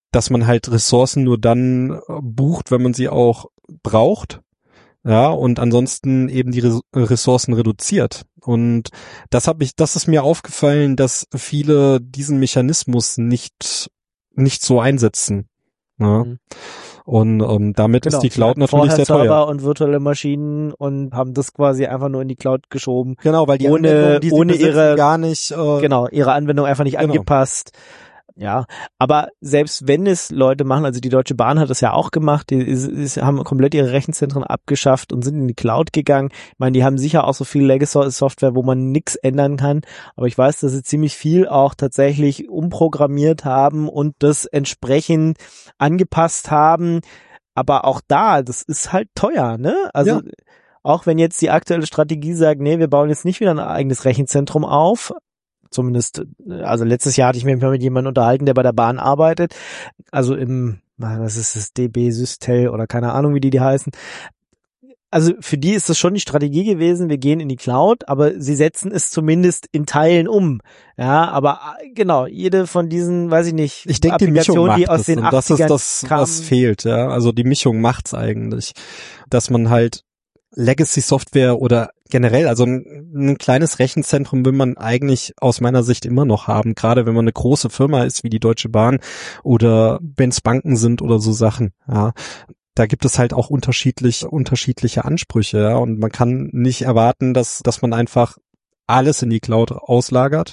dass man halt Ressourcen nur dann bucht, wenn man sie auch braucht. Ja, und ansonsten eben die Ressourcen reduziert. Und das habe ich, das ist mir aufgefallen, dass viele diesen Mechanismus nicht, nicht so einsetzen. Ja. Mhm. Und ähm, damit genau. ist die Cloud natürlich sehr teuer. Server und virtuelle Maschinen und haben das quasi einfach nur in die Cloud geschoben. Genau, weil die ohne, Anwendung, die sie ohne ihre gar nicht, äh, genau, ihre Anwendung einfach nicht genau. angepasst. Ja, aber selbst wenn es Leute machen, also die Deutsche Bahn hat das ja auch gemacht, die ist, ist, haben komplett ihre Rechenzentren abgeschafft und sind in die Cloud gegangen. Ich meine, die haben sicher auch so viel Legacy-Software, wo man nichts ändern kann, aber ich weiß, dass sie ziemlich viel auch tatsächlich umprogrammiert haben und das entsprechend angepasst haben. Aber auch da, das ist halt teuer, ne? Also ja. Auch wenn jetzt die aktuelle Strategie sagt, nee, wir bauen jetzt nicht wieder ein eigenes Rechenzentrum auf, zumindest, also letztes Jahr hatte ich mich mal mit jemandem unterhalten, der bei der Bahn arbeitet, also im, was ist das, D B Systel oder keine Ahnung, wie die die heißen. Also für die ist das schon die Strategie gewesen, wir gehen in die Cloud, aber sie setzen es zumindest in Teilen um. Ja, aber genau, jede von diesen, weiß ich nicht, ich denke, die Mischung macht die aus es den und achtzigern das ist das, kamen. was fehlt, ja. Also die Mischung macht's eigentlich, dass man halt Legacy-Software oder generell, also ein, ein kleines Rechenzentrum will man eigentlich aus meiner Sicht immer noch haben, gerade wenn man eine große Firma ist wie die Deutsche Bahn oder wenn es Banken sind oder so Sachen, ja. Da gibt es halt auch unterschiedlich, unterschiedliche Ansprüche, ja, und man kann nicht erwarten, dass, dass man einfach alles in die Cloud auslagert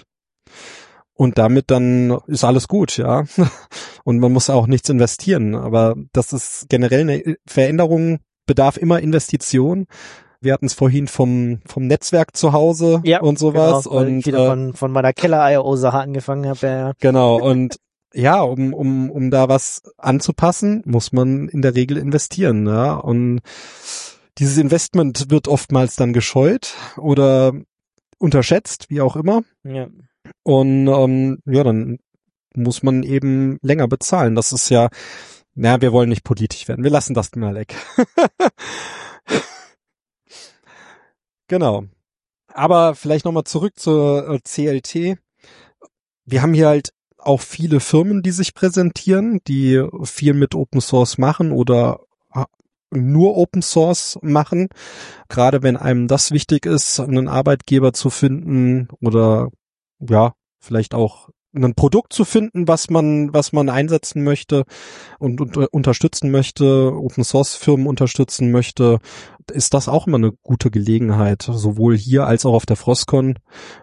und damit dann ist alles gut, ja. Und man muss auch nichts investieren, aber das ist generell eine Veränderung, bedarf immer Investition. Wir hatten es vorhin vom vom Netzwerk zu Hause ja, und sowas genau, weil und ich wieder äh, von von meiner Keller-I O Sache angefangen habe. Ja. Genau und ja, um um um da was anzupassen, muss man in der Regel investieren, ja, und dieses Investment wird oftmals dann gescheut oder unterschätzt, wie auch immer. Ja. Und ähm, ja, dann muss man eben länger bezahlen. Das ist ja, na, wir wollen nicht politisch werden. Wir lassen das mal weg. Genau. Aber vielleicht nochmal zurück zur äh, C L T. Wir haben hier halt auch viele Firmen, die sich präsentieren, die viel mit Open Source machen oder nur Open Source machen. Gerade wenn einem das wichtig ist, einen Arbeitgeber zu finden oder ja, vielleicht auch ein Produkt zu finden, was man, was man einsetzen möchte und, und unterstützen möchte, Open Source Firmen unterstützen möchte, ist das auch immer eine gute Gelegenheit, sowohl hier als auch auf der Frostcon,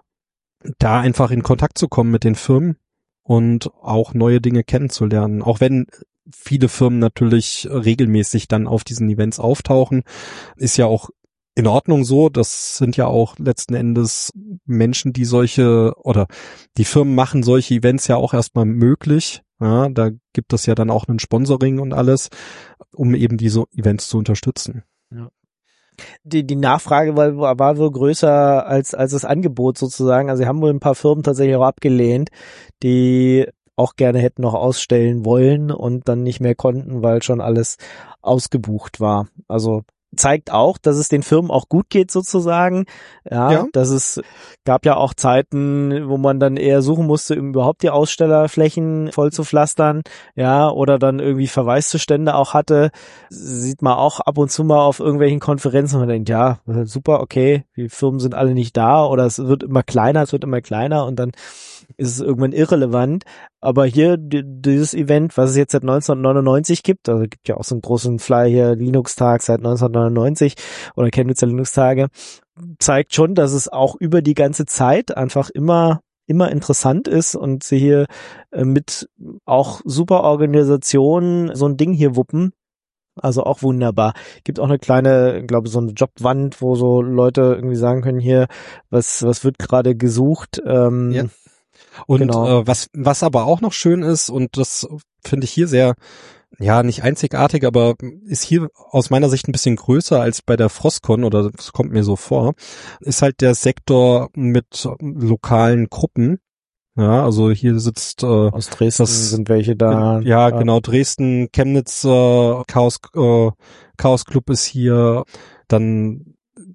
da einfach in Kontakt zu kommen mit den Firmen und auch neue Dinge kennenzulernen. Auch wenn viele Firmen natürlich regelmäßig dann auf diesen Events auftauchen, ist ja auch in Ordnung so. Das sind ja auch letzten Endes Menschen, die solche oder die Firmen machen solche Events ja auch erstmal möglich. Ja, da gibt es ja dann auch ein Sponsoring und alles, um eben diese Events zu unterstützen. Ja. Die, die Nachfrage war, war wohl größer als, als das Angebot sozusagen. Also sie haben wohl ein paar Firmen tatsächlich auch abgelehnt, die auch gerne hätten noch ausstellen wollen und dann nicht mehr konnten, weil schon alles ausgebucht war. Also zeigt auch, dass es den Firmen auch gut geht sozusagen. Ja, ja. Dass es gab ja auch Zeiten, wo man dann eher suchen musste, um überhaupt die Ausstellerflächen voll zu pflastern. Ja, oder dann irgendwie verwaiste Stände auch hatte. Sieht man auch ab und zu mal auf irgendwelchen Konferenzen, wo man denkt, ja, super, okay, die Firmen sind alle nicht da oder es wird immer kleiner, es wird immer kleiner und dann ist es irgendwann irrelevant. Aber hier, dieses Event, was es jetzt seit neunzehnhundertneunundneunzig gibt, also gibt ja auch so einen großen Flyer hier, Linux-Tag seit neunzehnhundertneunundneunzig oder Chemnitzer Linux-Tage, zeigt schon, dass es auch über die ganze Zeit einfach immer immer interessant ist und sie hier mit auch super Organisationen so ein Ding hier wuppen. Also auch wunderbar. Gibt auch eine kleine, ich glaube, so eine Jobwand, wo so Leute irgendwie sagen können, hier, was was wird gerade gesucht. Ähm, ja. Und genau. äh, was was aber auch noch schön ist, und das finde ich hier sehr, ja, nicht einzigartig, aber ist hier aus meiner Sicht ein bisschen größer als bei der Frostcon, oder das kommt mir so vor, ist halt der Sektor mit lokalen Gruppen. Ja, also hier sitzt äh, aus Dresden das, sind welche da. Ja, ja, genau, Dresden, Chemnitz, äh, Chaos, äh, Chaos Club ist hier, dann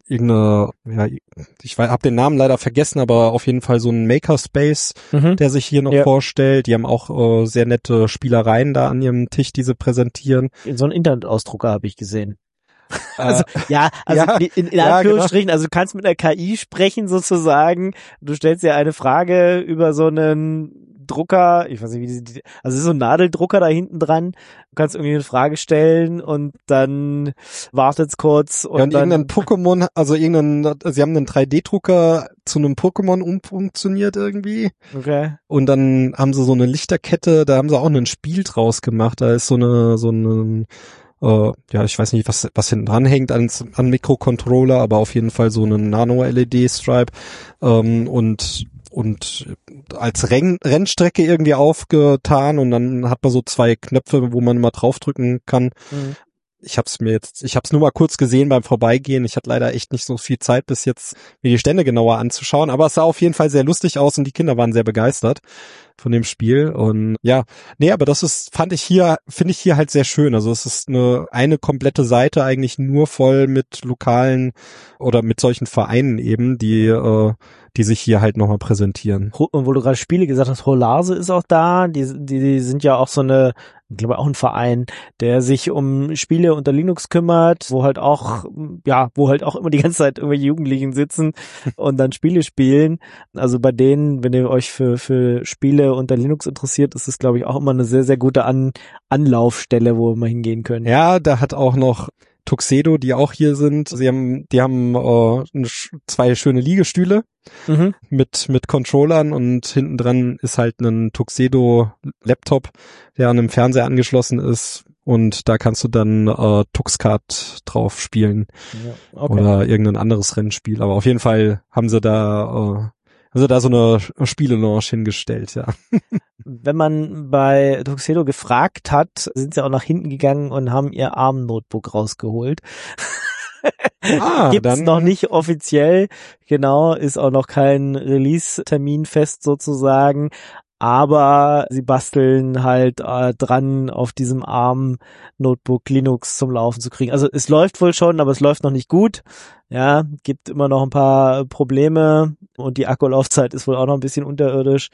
irgendeine, ja, ich habe den Namen leider vergessen, aber auf jeden Fall so ein Makerspace, Mhm. der sich hier noch Ja. vorstellt. Die haben auch äh, sehr nette Spielereien da an ihrem Tisch, die sie präsentieren. So einen Internetausdrucker habe ich gesehen. Also, ja, also ja, in, in ja, Anführungsstrichen, also du kannst mit einer K I sprechen sozusagen. Du stellst dir eine Frage über so einen Drucker, ich weiß nicht, wie die, also es ist so ein Nadeldrucker da hinten dran. Du kannst irgendwie eine Frage stellen und dann wartet's kurz und, ja, und dann irgendein Pokémon, also irgendein, sie haben einen drei D Drucker zu einem Pokémon umfunktioniert irgendwie. okay. Und dann haben sie so eine Lichterkette, da haben sie auch ein Spiel draus gemacht. Da ist so eine, so ein, äh, ja, ich weiß nicht, was, was hinten dran hängt an, an Mikrocontroller, aber auf jeden Fall so einen Nano-L E D-Stripe, ähm, und, und als Renn, Rennstrecke irgendwie aufgetan und dann hat man so zwei Knöpfe, wo man mal draufdrücken kann. Mhm. Ich hab's mir jetzt, ich hab's nur mal kurz gesehen beim Vorbeigehen. Ich hatte leider echt nicht so viel Zeit bis jetzt, mir die Stände genauer anzuschauen, aber es sah auf jeden Fall sehr lustig aus und die Kinder waren sehr begeistert von dem Spiel und ja, nee, aber das ist, fand ich hier, finde ich hier halt sehr schön. Also es ist eine, eine komplette Seite eigentlich nur voll mit lokalen oder mit solchen Vereinen eben, die, äh, die sich hier halt nochmal präsentieren. Und wo du gerade Spiele gesagt hast, Holase ist auch da, die, die, die sind ja auch so eine, ich glaube auch ein Verein, der sich um Spiele unter Linux kümmert, wo halt auch, ja, wo halt auch immer die ganze Zeit irgendwelche Jugendlichen sitzen und dann Spiele spielen. Also bei denen, wenn ihr euch für, für Spiele unter Linux interessiert, ist es, glaube ich, auch immer eine sehr, sehr gute An- Anlaufstelle, wo wir hingehen können. Ja, da hat auch noch Tuxedo, die auch hier sind. Sie haben, die haben äh, eine, zwei schöne Liegestühle Mhm. mit mit Controllern und hinten dran ist halt ein Tuxedo Laptop, der an einem Fernseher angeschlossen ist und da kannst du dann äh, Tuxkart drauf spielen Ja, okay. oder irgendein anderes Rennspiel. Aber auf jeden Fall haben sie da äh, haben sie da so eine Spiele-Lounge hingestellt, ja. Wenn man bei Tuxedo gefragt hat, sind sie auch nach hinten gegangen und haben ihr ARM-Notebook rausgeholt. Ah, Gibt's dann noch nicht offiziell, genau, ist auch noch kein Release-Termin fest sozusagen, aber sie basteln halt äh, dran, auf diesem ARM-Notebook Linux zum Laufen zu kriegen. Also es läuft wohl schon, aber es läuft noch nicht gut. Ja, gibt immer noch ein paar Probleme und die Akkulaufzeit ist wohl auch noch ein bisschen unterirdisch,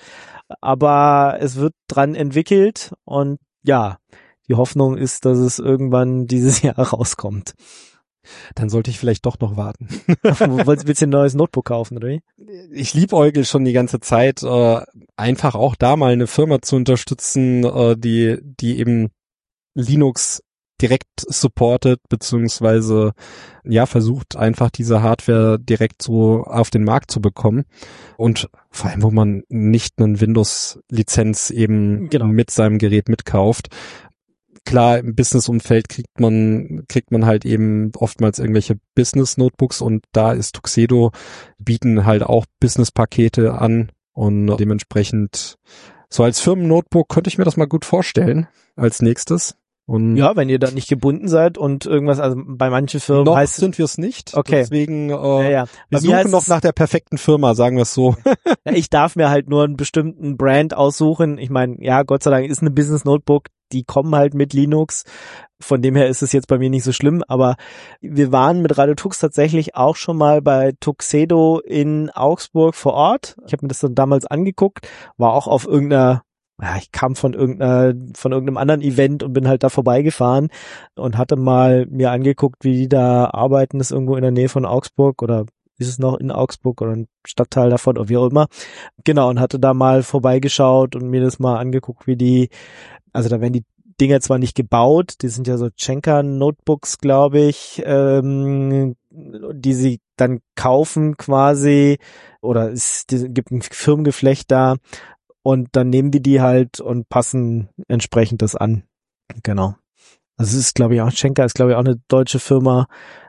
aber es wird dran entwickelt und ja, die Hoffnung ist, dass es irgendwann dieses Jahr rauskommt. Dann sollte ich vielleicht doch noch warten. Willst, willst du ein neues Notebook kaufen, oder wie? Ich liebäugel schon die ganze Zeit, äh, einfach auch da mal eine Firma zu unterstützen, äh, die, die eben Linux direkt supportet, beziehungsweise ja, versucht einfach diese Hardware direkt so auf den Markt zu bekommen. Und vor allem, wo man nicht eine Windows-Lizenz eben Genau. mit seinem Gerät mitkauft. Klar, im Business-Umfeld kriegt man, kriegt man halt eben oftmals irgendwelche Business-Notebooks und da ist Tuxedo, bieten halt auch Business-Pakete an und dementsprechend so als Firmen-Notebook könnte ich mir das mal gut vorstellen als nächstes. Und Ja, wenn ihr da nicht gebunden seid und irgendwas, also bei manchen Firmen noch heißt sind wir es nicht. Okay. Deswegen, äh, ja, ja. Bei wir mir heißt suchen noch es- nach der perfekten Firma, sagen wir es so. Ja, ich darf mir halt nur einen bestimmten Brand aussuchen. Ich meine, ja, Gott sei Dank ist eine Business Notebook, die kommen halt mit Linux. Von dem her ist es jetzt bei mir nicht so schlimm, aber wir waren mit Radio Tux tatsächlich auch schon mal bei Tuxedo in Augsburg vor Ort. Ich habe mir das dann damals angeguckt, war auch auf irgendeiner, ja, ich kam von irgendeiner, von irgendeinem anderen Event und bin halt da vorbeigefahren und hatte mal mir angeguckt, wie die da arbeiten. Das ist irgendwo in der Nähe von Augsburg oder ist es noch in Augsburg oder ein Stadtteil davon oder wie auch immer. Genau, und hatte da mal vorbeigeschaut und mir das mal angeguckt, wie die, also da werden die Dinger zwar nicht gebaut, die sind ja so Chenka-Notebooks, glaube ich, ähm, die sie dann kaufen quasi, oder es gibt ein Firmengeflecht da und dann nehmen die die halt und passen entsprechend das an. Genau. Also es ist, glaube ich, auch Chenka ist, glaube ich, auch eine deutsche Firma,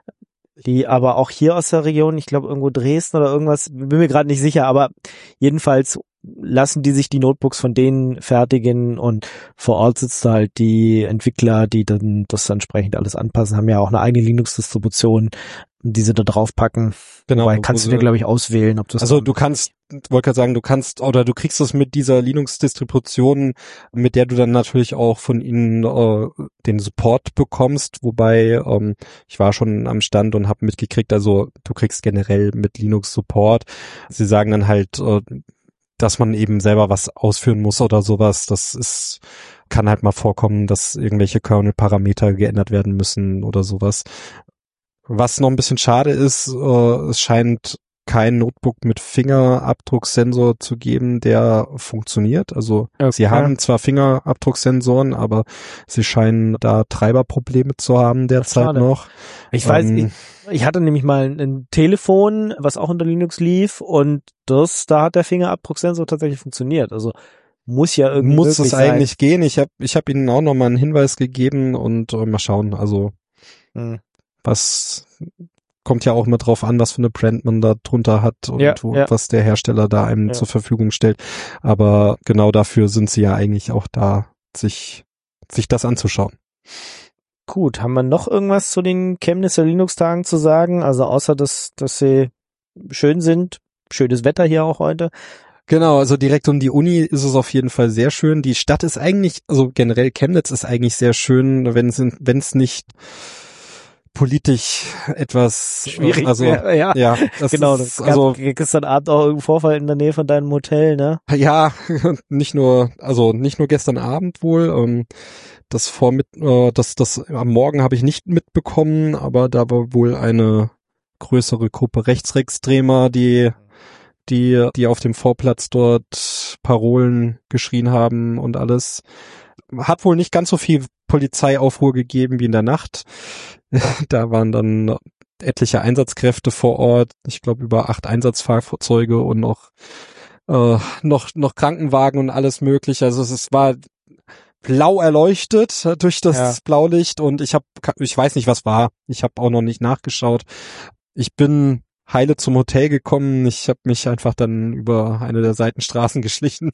die aber auch hier aus der Region, ich glaube irgendwo Dresden oder irgendwas, bin mir gerade nicht sicher, aber jedenfalls lassen die sich die Notebooks von denen fertigen und vor Ort sitzen halt die Entwickler, die dann das entsprechend alles anpassen, haben ja auch eine eigene Linux-Distribution und diese da drauf packen. Genau. Wobei kannst du dir, glaube ich, auswählen, ob du Also du kannst, wollte gerade sagen, du kannst oder du kriegst es mit dieser Linux-Distribution, mit der du dann natürlich auch von ihnen äh, den Support bekommst, wobei ähm, ich war schon am Stand und habe mitgekriegt, also du kriegst generell mit Linux Support. Sie sagen dann halt, äh, dass man eben selber was ausführen muss oder sowas. Das ist, kann halt mal vorkommen, dass irgendwelche Kernel-Parameter geändert werden müssen oder sowas. Was noch ein bisschen schade ist, äh, es scheint kein Notebook mit Fingerabdrucksensor zu geben, der funktioniert. Also okay. Sie haben zwar Fingerabdrucksensoren, aber sie scheinen da Treiberprobleme zu haben derzeit Schade. noch. Ich weiß, ähm, ich, ich hatte nämlich mal ein, ein Telefon, was auch unter Linux lief und das, da hat der Fingerabdrucksensor tatsächlich funktioniert. Also muss ja irgendwie muss es sein. eigentlich gehen. Ich habe ich hab Ihnen auch noch mal einen Hinweis gegeben und äh, mal schauen. Also Hm. was kommt ja auch immer drauf an, was für eine Brand man da drunter hat und Ja, wo, ja. was der Hersteller da einem Ja. zur Verfügung stellt. Aber genau dafür sind sie ja eigentlich auch da, sich sich das anzuschauen. Gut, haben wir noch irgendwas zu den Chemnitzer Linux-Tagen zu sagen? Also außer, dass, dass sie schön sind. Schönes Wetter hier auch heute. Genau, also direkt um die Uni ist es auf jeden Fall sehr schön. Die Stadt ist eigentlich, also generell Chemnitz ist eigentlich sehr schön, wenn es wenn es nicht politisch etwas Schwierig. also ja, ja. ja, das Genau. ist, Das also gab gestern Abend auch irgendeinen Vorfall in der Nähe von deinem Hotel, ne? ja, nicht nur, also nicht nur gestern Abend wohl, ähm, das vor mit, äh, das, das am Morgen habe ich nicht mitbekommen, aber da war wohl eine größere Gruppe Rechtsextremer, die, die, die auf dem Vorplatz dort Parolen geschrien haben und alles. Hat wohl nicht ganz so viel Polizeiaufruhr gegeben wie in der Nacht. Da waren dann etliche Einsatzkräfte vor Ort. Ich glaube über acht Einsatzfahrzeuge und noch äh, noch noch Krankenwagen und alles mögliche. Also es, es war blau erleuchtet durch das Ja. Blaulicht und ich habe ich weiß nicht, was war. Ich habe auch noch nicht nachgeschaut. Ich bin heile zum Hotel gekommen. Ich habe mich einfach dann über eine der Seitenstraßen geschlichen,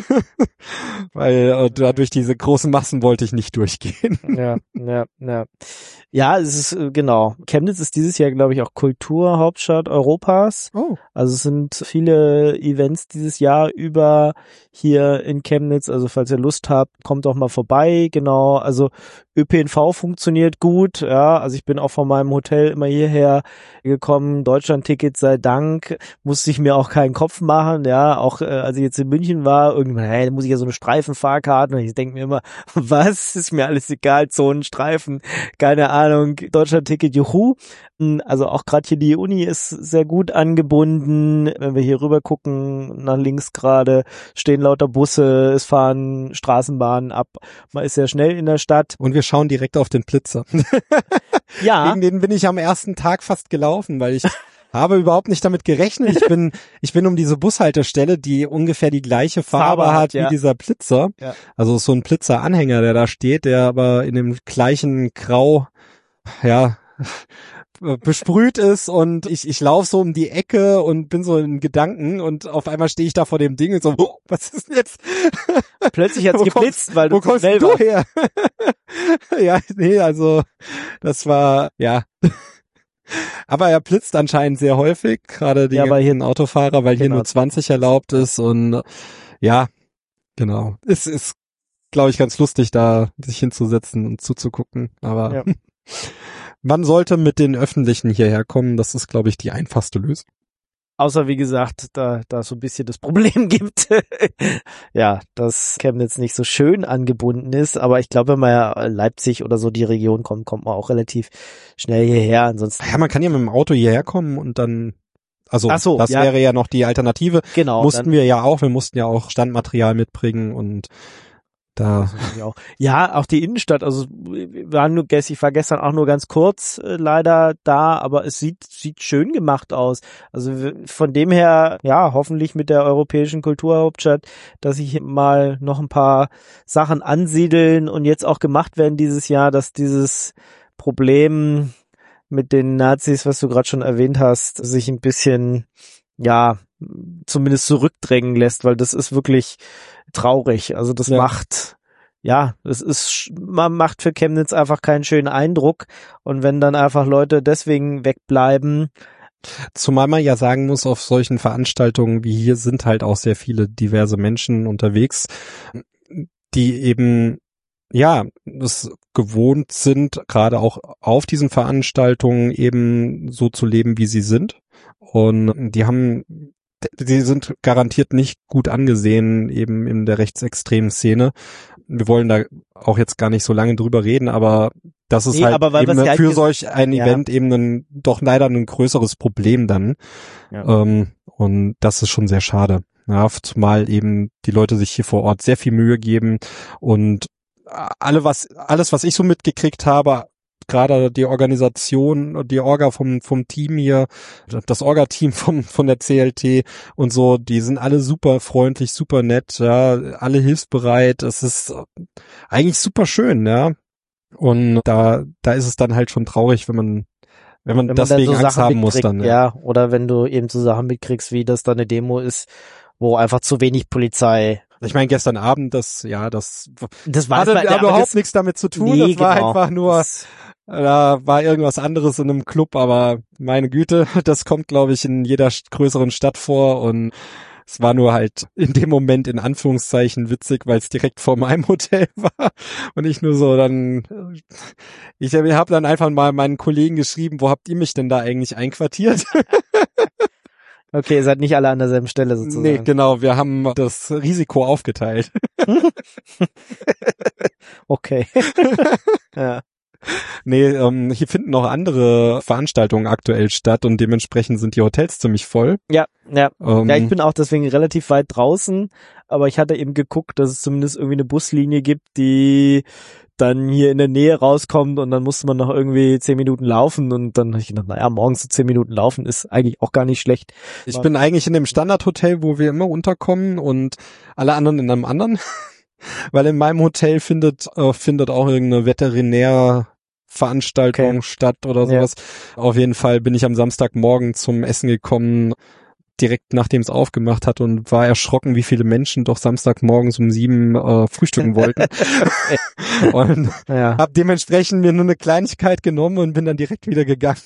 weil äh, da durch diese großen Massen wollte ich nicht durchgehen. Ja, ja, ja. Ja, es ist, äh, genau. Chemnitz ist dieses Jahr, glaube ich, auch Kulturhauptstadt Europas. Oh. Also es sind viele Events dieses Jahr über hier in Chemnitz. Also falls ihr Lust habt, kommt doch mal vorbei. Genau. Also Ö P N V funktioniert gut. Ja, also ich bin auch von meinem Hotel immer hierher gekommen. Deutschlandticket sei Dank. Musste ich mir auch keinen Kopf machen. Ja, auch äh, als ich jetzt in München war, irgendwann, hey, da muss ich ja so eine Streifenfahrkarte. Und ich denke mir immer, was? Ist mir alles egal. Zonenstreifen. Keine Ahnung. Deutschlandticket, juhu. Also auch gerade hier die Uni ist sehr gut angebunden. Wenn wir hier rüber gucken, nach links gerade stehen lauter Busse, es fahren Straßenbahnen ab. Man ist sehr schnell in der Stadt. Und wir schauen direkt auf den Blitzer. Ja. Gegen den bin ich am ersten Tag fast gelaufen, weil ich habe überhaupt nicht damit gerechnet. Ich bin, ich bin um diese Bushaltestelle, die ungefähr die gleiche Farbe, Farbe hat, hat wie ja. dieser Blitzer. Ja. Also so ein Blitzer-Anhänger, der da steht, der aber in dem gleichen Grau, ja, besprüht ist und ich ich laufe so um die Ecke und bin so in Gedanken und auf einmal stehe ich da vor dem Ding und so, oh, was ist denn jetzt? Plötzlich hat's Wo geblitzt, kommst, weil du wo zu kommst schnell du warst. her? Ja, nee, also das war, ja. Aber er blitzt anscheinend sehr häufig, gerade die Ja, weil hier- ganzen Autofahrer, weil hier genau. nur zwanzig erlaubt ist und ja, genau. Es ist, glaube ich, ganz lustig, da sich hinzusetzen und zuzugucken, aber Ja. man sollte mit den Öffentlichen hierher kommen, das ist, glaube ich, die einfachste Lösung. Außer, wie gesagt, da da es so ein bisschen das Problem gibt, ja, dass Chemnitz nicht so schön angebunden ist. Aber ich glaube, wenn man ja Leipzig oder so die Region kommt, kommt man auch relativ schnell hierher. Ansonsten, Ja, man kann ja mit dem Auto hierher kommen und dann, also Ach so, das ja. wäre ja noch die Alternative. genau. Mussten dann, wir ja auch, wir mussten ja auch Standmaterial mitbringen und da, ja, auch. ja, auch die Innenstadt. Also wir waren nur, ich war gestern auch nur ganz kurz äh, leider da, aber es sieht sieht schön gemacht aus. Also wir- von dem her, ja, hoffentlich mit der europäischen Kulturhauptstadt, dass sich mal noch ein paar Sachen ansiedeln und jetzt auch gemacht werden dieses Jahr, dass dieses Problem mit den Nazis, was du gerade schon erwähnt hast, sich ein bisschen, ja, zumindest zurückdrängen lässt, weil das ist wirklich traurig. Also das Ja. macht ja, es ist, man macht für Chemnitz einfach keinen schönen Eindruck und wenn dann einfach Leute deswegen wegbleiben. Zumal man ja sagen muss, auf solchen Veranstaltungen wie hier sind halt auch sehr viele diverse Menschen unterwegs, die eben ja, es gewohnt sind, gerade auch auf diesen Veranstaltungen eben so zu leben, wie sie sind. Und die haben, die sind garantiert nicht gut angesehen eben in der rechtsextremen Szene. Wir wollen da auch jetzt gar nicht so lange drüber reden, aber das ist Nee, halt aber weil eben wir's ja für halt solch ein ja. Event eben ein, doch leider ein größeres Problem dann. Ja. Ähm, und das ist schon sehr schade. Ja, zumal eben die Leute sich hier vor Ort sehr viel Mühe geben und alle was, alles, was ich so mitgekriegt habe, gerade die Organisation, die Orga vom, vom Team hier, das Orga-Team vom, von der C L T und so, die sind alle super freundlich, super nett, ja, alle hilfsbereit. Es ist eigentlich super schön, ja. Und da, da ist es dann halt schon traurig, wenn man, wenn man Wenn man deswegen dann so Angst Sachen haben muss mitkriegt, dann, ja. ja. Oder wenn du eben so Sachen mitkriegst, wie das da eine Demo ist, wo einfach zu wenig Polizei. Ich meine, gestern Abend, das, ja, das Das war hatte das, ja, aber überhaupt das, nichts damit zu tun. Nee, das war genau. einfach nur, Das, da war irgendwas anderes in einem Club, aber meine Güte, das kommt, glaube ich, in jeder größeren Stadt vor und es war nur halt in dem Moment in Anführungszeichen witzig, weil es direkt vor meinem Hotel war und ich nur so dann, ich habe dann einfach mal meinen Kollegen geschrieben, wo habt ihr mich denn da eigentlich einquartiert? okay, ihr seid nicht alle an derselben Stelle sozusagen. Nee, genau, wir haben das Risiko aufgeteilt. Okay. Ja. Nee, ähm, hier finden noch andere Veranstaltungen aktuell statt und dementsprechend sind die Hotels ziemlich voll. Ja, ja. Ähm, Ja, ich bin auch deswegen relativ weit draußen, aber ich hatte eben geguckt, dass es zumindest irgendwie eine Buslinie gibt, die dann hier in der Nähe rauskommt und dann musste man noch irgendwie zehn Minuten laufen und dann habe ich gedacht, naja, morgens so zehn Minuten laufen ist eigentlich auch gar nicht schlecht. ich bin eigentlich in dem Standardhotel, wo wir immer unterkommen und alle anderen in einem anderen. Weil in meinem Hotel findet äh, findet auch irgendeine Veterinärveranstaltung Okay. statt oder Ja. sowas. Auf jeden Fall bin ich am Samstagmorgen zum Essen gekommen, direkt nachdem es aufgemacht hat und war erschrocken, wie viele Menschen doch Samstagmorgens um sieben äh, frühstücken wollten. Und Ja. habe dementsprechend mir nur eine Kleinigkeit genommen und bin dann direkt wieder gegangen.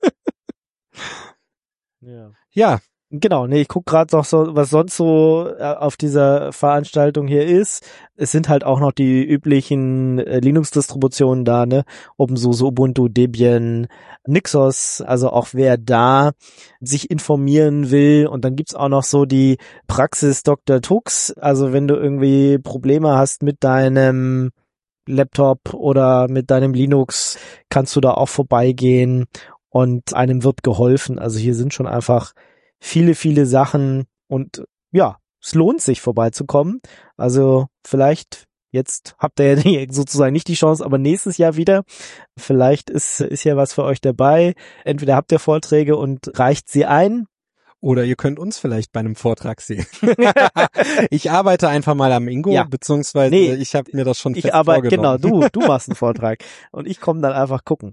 Ja. Ja, Genau, nee, ich guck gerade noch so, was sonst so äh, auf dieser Veranstaltung hier ist. Es sind halt auch noch die üblichen äh, Linux-Distributionen da, ne? OpenSUSE, Ubuntu, Debian, Nixos, also auch wer da sich informieren will. Und dann gibt's auch noch so die Praxis Doktor Tux. Also wenn du irgendwie Probleme hast mit deinem Laptop oder mit deinem Linux, kannst du da auch vorbeigehen und einem wird geholfen. Also hier sind schon einfach viele, viele Sachen und ja, es lohnt sich vorbeizukommen. Also vielleicht jetzt habt ihr ja sozusagen nicht die Chance, aber nächstes Jahr wieder. Vielleicht ist, ist ja was für euch dabei. Entweder habt ihr Vorträge und reicht sie ein. oder ihr könnt uns vielleicht bei einem Vortrag sehen. Ich arbeite einfach mal am Ingo, Ja. beziehungsweise Nee, ich habe mir das schon fest Ich aber, genau, vorgenommen. du, du machst einen Vortrag und ich komme dann einfach gucken.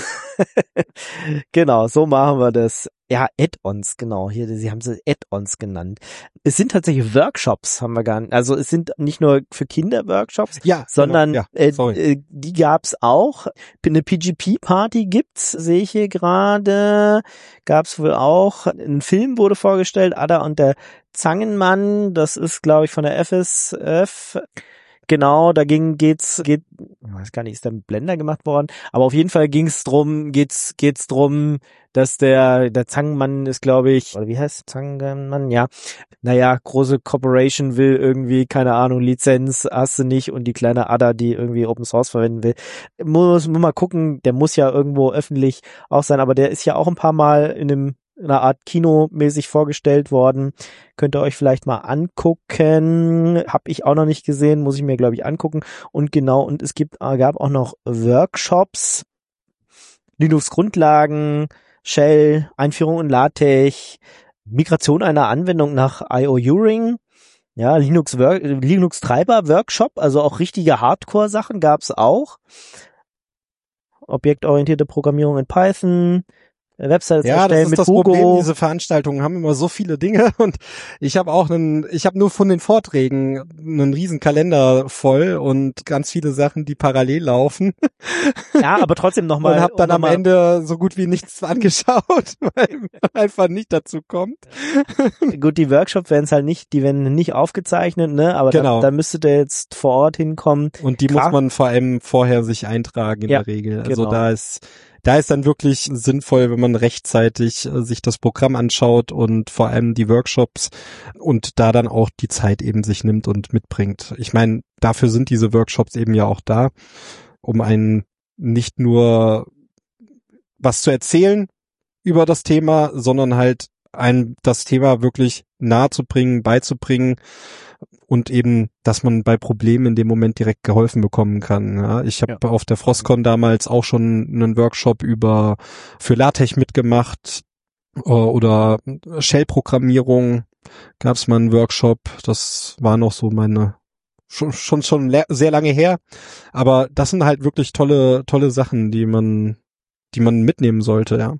Genau, so machen wir das. Ja, Add-ons, genau, hier, sie haben sie Add-ons genannt. Es sind tatsächlich Workshops, haben wir gar nicht. Also es sind nicht nur für Kinder Workshops, Ja, sondern genau, ja, äh, sorry. äh, die gab's auch. Eine P G P-Party gibt's, sehe ich hier gerade. Gab's wohl auch. Ein Film wurde vorgestellt, Ada und der Zangenmann. Das ist, glaube ich, von der F S F. Genau, dagegen geht's, geht, ich weiß gar nicht, ist da ein Blender gemacht worden, aber auf jeden Fall ging's drum, geht's, geht's drum, dass der, der Zangenmann ist, glaube ich, oder wie heißt Zangenmann, ja, naja, große Corporation will irgendwie, keine Ahnung, Lizenz hast du nicht und die kleine Ada, die irgendwie Open Source verwenden will, muss, muss mal gucken, der muss ja irgendwo öffentlich auch sein, aber der ist ja auch ein paar Mal in einem in einer Art Kinomäßig vorgestellt worden. Könnt ihr euch vielleicht mal angucken. Hab ich auch noch nicht gesehen, muss ich mir, glaube ich, angucken. Und genau, und es gibt, gab auch noch Workshops, Linux-Grundlagen, Shell, Einführung in LaTeX, Migration einer Anwendung nach I O U-Ring, ja, Linux, Linux-Treiber-Workshop, also auch richtige Hardcore-Sachen gab's auch. Objektorientierte Programmierung in Python, Websites Ja, das erstellen ist mit das Hugo. Problem. Diese Veranstaltungen haben immer so viele Dinge und ich habe auch einen, ich habe nur von den Vorträgen einen riesen Kalender voll und ganz viele Sachen, die parallel laufen. Ja, aber trotzdem nochmal. Und habe dann um am noch mal, Ende so gut wie nichts angeschaut, weil man einfach nicht dazu kommt. Gut, die Workshops werden es halt nicht, die werden nicht aufgezeichnet, ne? Aber Genau. da, da müsste der jetzt vor Ort hinkommen. Und die Gra- muss man vor allem vorher sich eintragen in Ja, der Regel. Also genau. da ist Da ist dann wirklich sinnvoll, wenn man rechtzeitig äh, sich das Programm anschaut und vor allem die Workshops und da dann auch die Zeit eben sich nimmt und mitbringt. Ich meine, dafür sind diese Workshops eben ja auch da, um einen nicht nur was zu erzählen über das Thema, sondern halt einem das Thema wirklich nahe zu bringen, beizubringen und eben, dass man bei Problemen in dem Moment direkt geholfen bekommen kann. Ja, ich habe Ja. auf der Frostcon damals auch schon einen Workshop über für LaTeX mitgemacht äh, oder Shell-Programmierung gab es mal einen Workshop. Das war noch so meine schon schon schon le- sehr lange her. Aber das sind halt wirklich tolle tolle Sachen, die man die man mitnehmen sollte. Ja.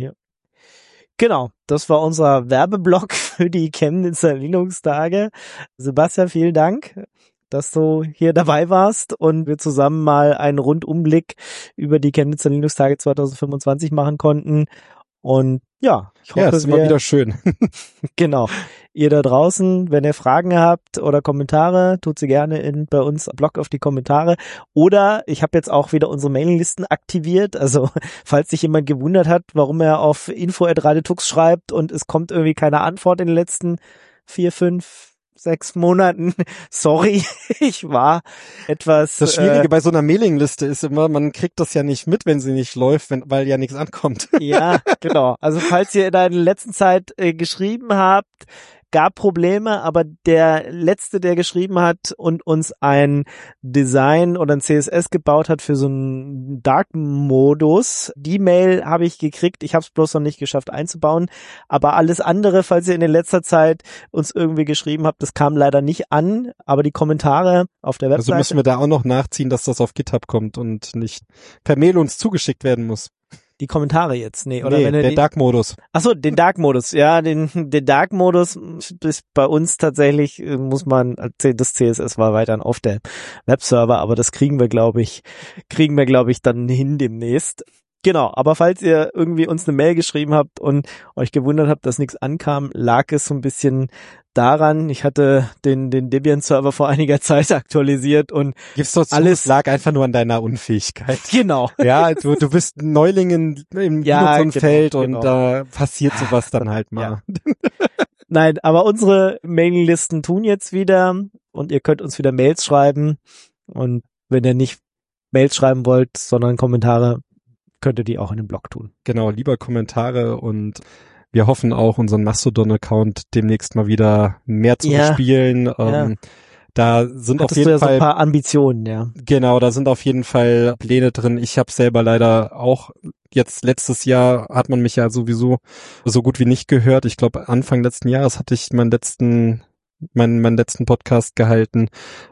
Genau, das war unser Werbeblock für die Chemnitzer Linux-Tage. Sebastian, vielen Dank, dass du hier dabei warst und wir zusammen mal einen Rundumblick über die Chemnitzer Linux-Tage zwanzig fünfundzwanzig machen konnten. Und ja, ich hoffe, Ja, es ist wir, immer wieder schön. genau, ihr da draußen, wenn ihr Fragen habt oder Kommentare, tut sie gerne in bei uns Blog auf die Kommentare. Oder ich habe jetzt auch wieder unsere Mailinglisten aktiviert. Also falls sich jemand gewundert hat, warum er auf info at radiotux schreibt und es kommt irgendwie keine Antwort in den letzten vier, fünf, sechs Monaten. Sorry, ich war etwas... Das Schwierige äh, bei so einer Mailingliste ist immer, man kriegt das ja nicht mit, wenn sie nicht läuft, wenn, weil ja nichts ankommt. Ja, genau. Also falls ihr in der letzten Zeit äh, geschrieben habt, gab Probleme, aber der letzte, der geschrieben hat und uns ein Design oder ein C S S gebaut hat für so einen Dark-Modus, die Mail habe ich gekriegt. Ich habe es bloß noch nicht geschafft einzubauen. Aber alles andere, falls ihr in der letzter Zeit uns irgendwie geschrieben habt, das kam leider nicht an. Aber die Kommentare auf der Webseite... Also müssen wir da auch noch nachziehen, dass das auf GitHub kommt und nicht per Mail uns zugeschickt werden muss. Die Kommentare jetzt, nee, oder nee, wenn ihr der die, Dark-Modus. ach so, den Dark-Modus, ja, den, den Dark-Modus ist bei uns tatsächlich, muss man, das C S S war weiterhin auf der Webserver, aber das kriegen wir, glaube ich, kriegen wir, glaube ich, dann hin demnächst. Genau, aber falls ihr irgendwie uns eine Mail geschrieben habt und euch gewundert habt, dass nichts ankam, lag es so ein bisschen daran, ich hatte den, den Debian-Server vor einiger Zeit aktualisiert und Gibt's doch zu, alles- es lag einfach nur an deiner Unfähigkeit. genau. Ja, du, du bist ein Neuling in, im Ja, Linux-Umfeld genau, und genau. da passiert sowas dann halt mal. Ja. Nein, aber unsere Mailinglisten tun jetzt wieder und ihr könnt uns wieder Mails schreiben und wenn ihr nicht Mails schreiben wollt, sondern Kommentare, könnt ihr die auch in den Blog tun. Genau, lieber Kommentare und wir hoffen auch, unseren Mastodon-Account demnächst mal wieder mehr zu Ja, bespielen. Ähm, da sind Hattest auf jeden du ja so Fall ein paar Ambitionen, ja. Genau, da sind auf jeden Fall Pläne drin. Ich habe selber leider auch jetzt letztes Jahr hat man mich ja sowieso so gut wie nicht gehört. Ich glaube Anfang letzten Jahres hatte ich meinen letzten meinen meinen letzten Podcast gehalten.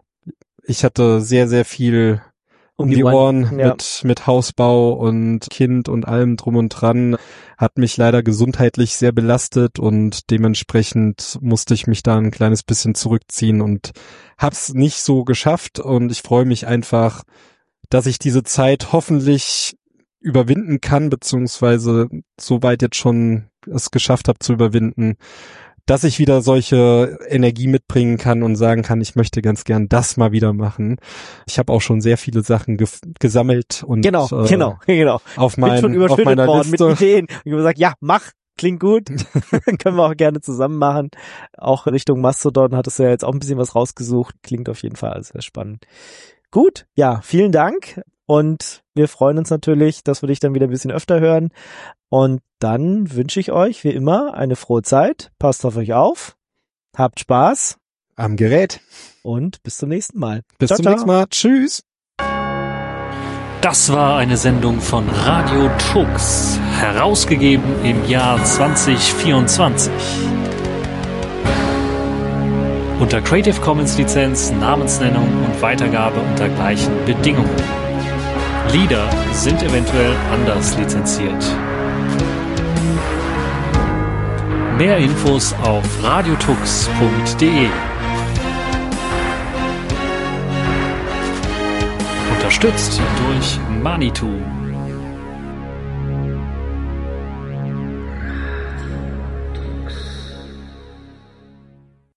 Ich hatte sehr sehr viel um die Ohren ja. mit mit Hausbau und Kind und allem drum und dran, hat mich leider gesundheitlich sehr belastet und dementsprechend musste ich mich da ein kleines bisschen zurückziehen und hab's nicht so geschafft und ich freue mich einfach, dass ich diese Zeit hoffentlich überwinden kann, beziehungsweise soweit jetzt schon es geschafft habe zu überwinden, dass ich wieder solche Energie mitbringen kann und sagen kann, ich möchte ganz gern das mal wieder machen. Ich habe auch schon sehr viele Sachen ge- gesammelt und Genau, äh, genau, genau. auf, Bin schon mein, auf überschüttet meiner worden Liste. mit Ideen. Ich habe gesagt, ja, mach, klingt gut. Können wir auch gerne zusammen machen. Auch Richtung Mastodon hattest du ja jetzt auch ein bisschen was rausgesucht. Klingt auf jeden Fall alles sehr spannend. Gut, ja, vielen Dank. Und wir freuen uns natürlich, dass wir dich dann wieder ein bisschen öfter hören. Und dann wünsche ich euch, wie immer, eine frohe Zeit. Passt auf euch auf. Habt Spaß. Am Gerät. Und bis zum nächsten Mal. Bis Ciao, zum ciao. nächsten Mal. Tschüss. Das war eine Sendung von Radio Tux, herausgegeben im Jahr zwanzig vierundzwanzig. Unter Creative Commons Lizenz, Namensnennung und Weitergabe unter gleichen Bedingungen. Lieder sind eventuell anders lizenziert. Mehr Infos auf radiotux punkt de. Unterstützt durch Manitou.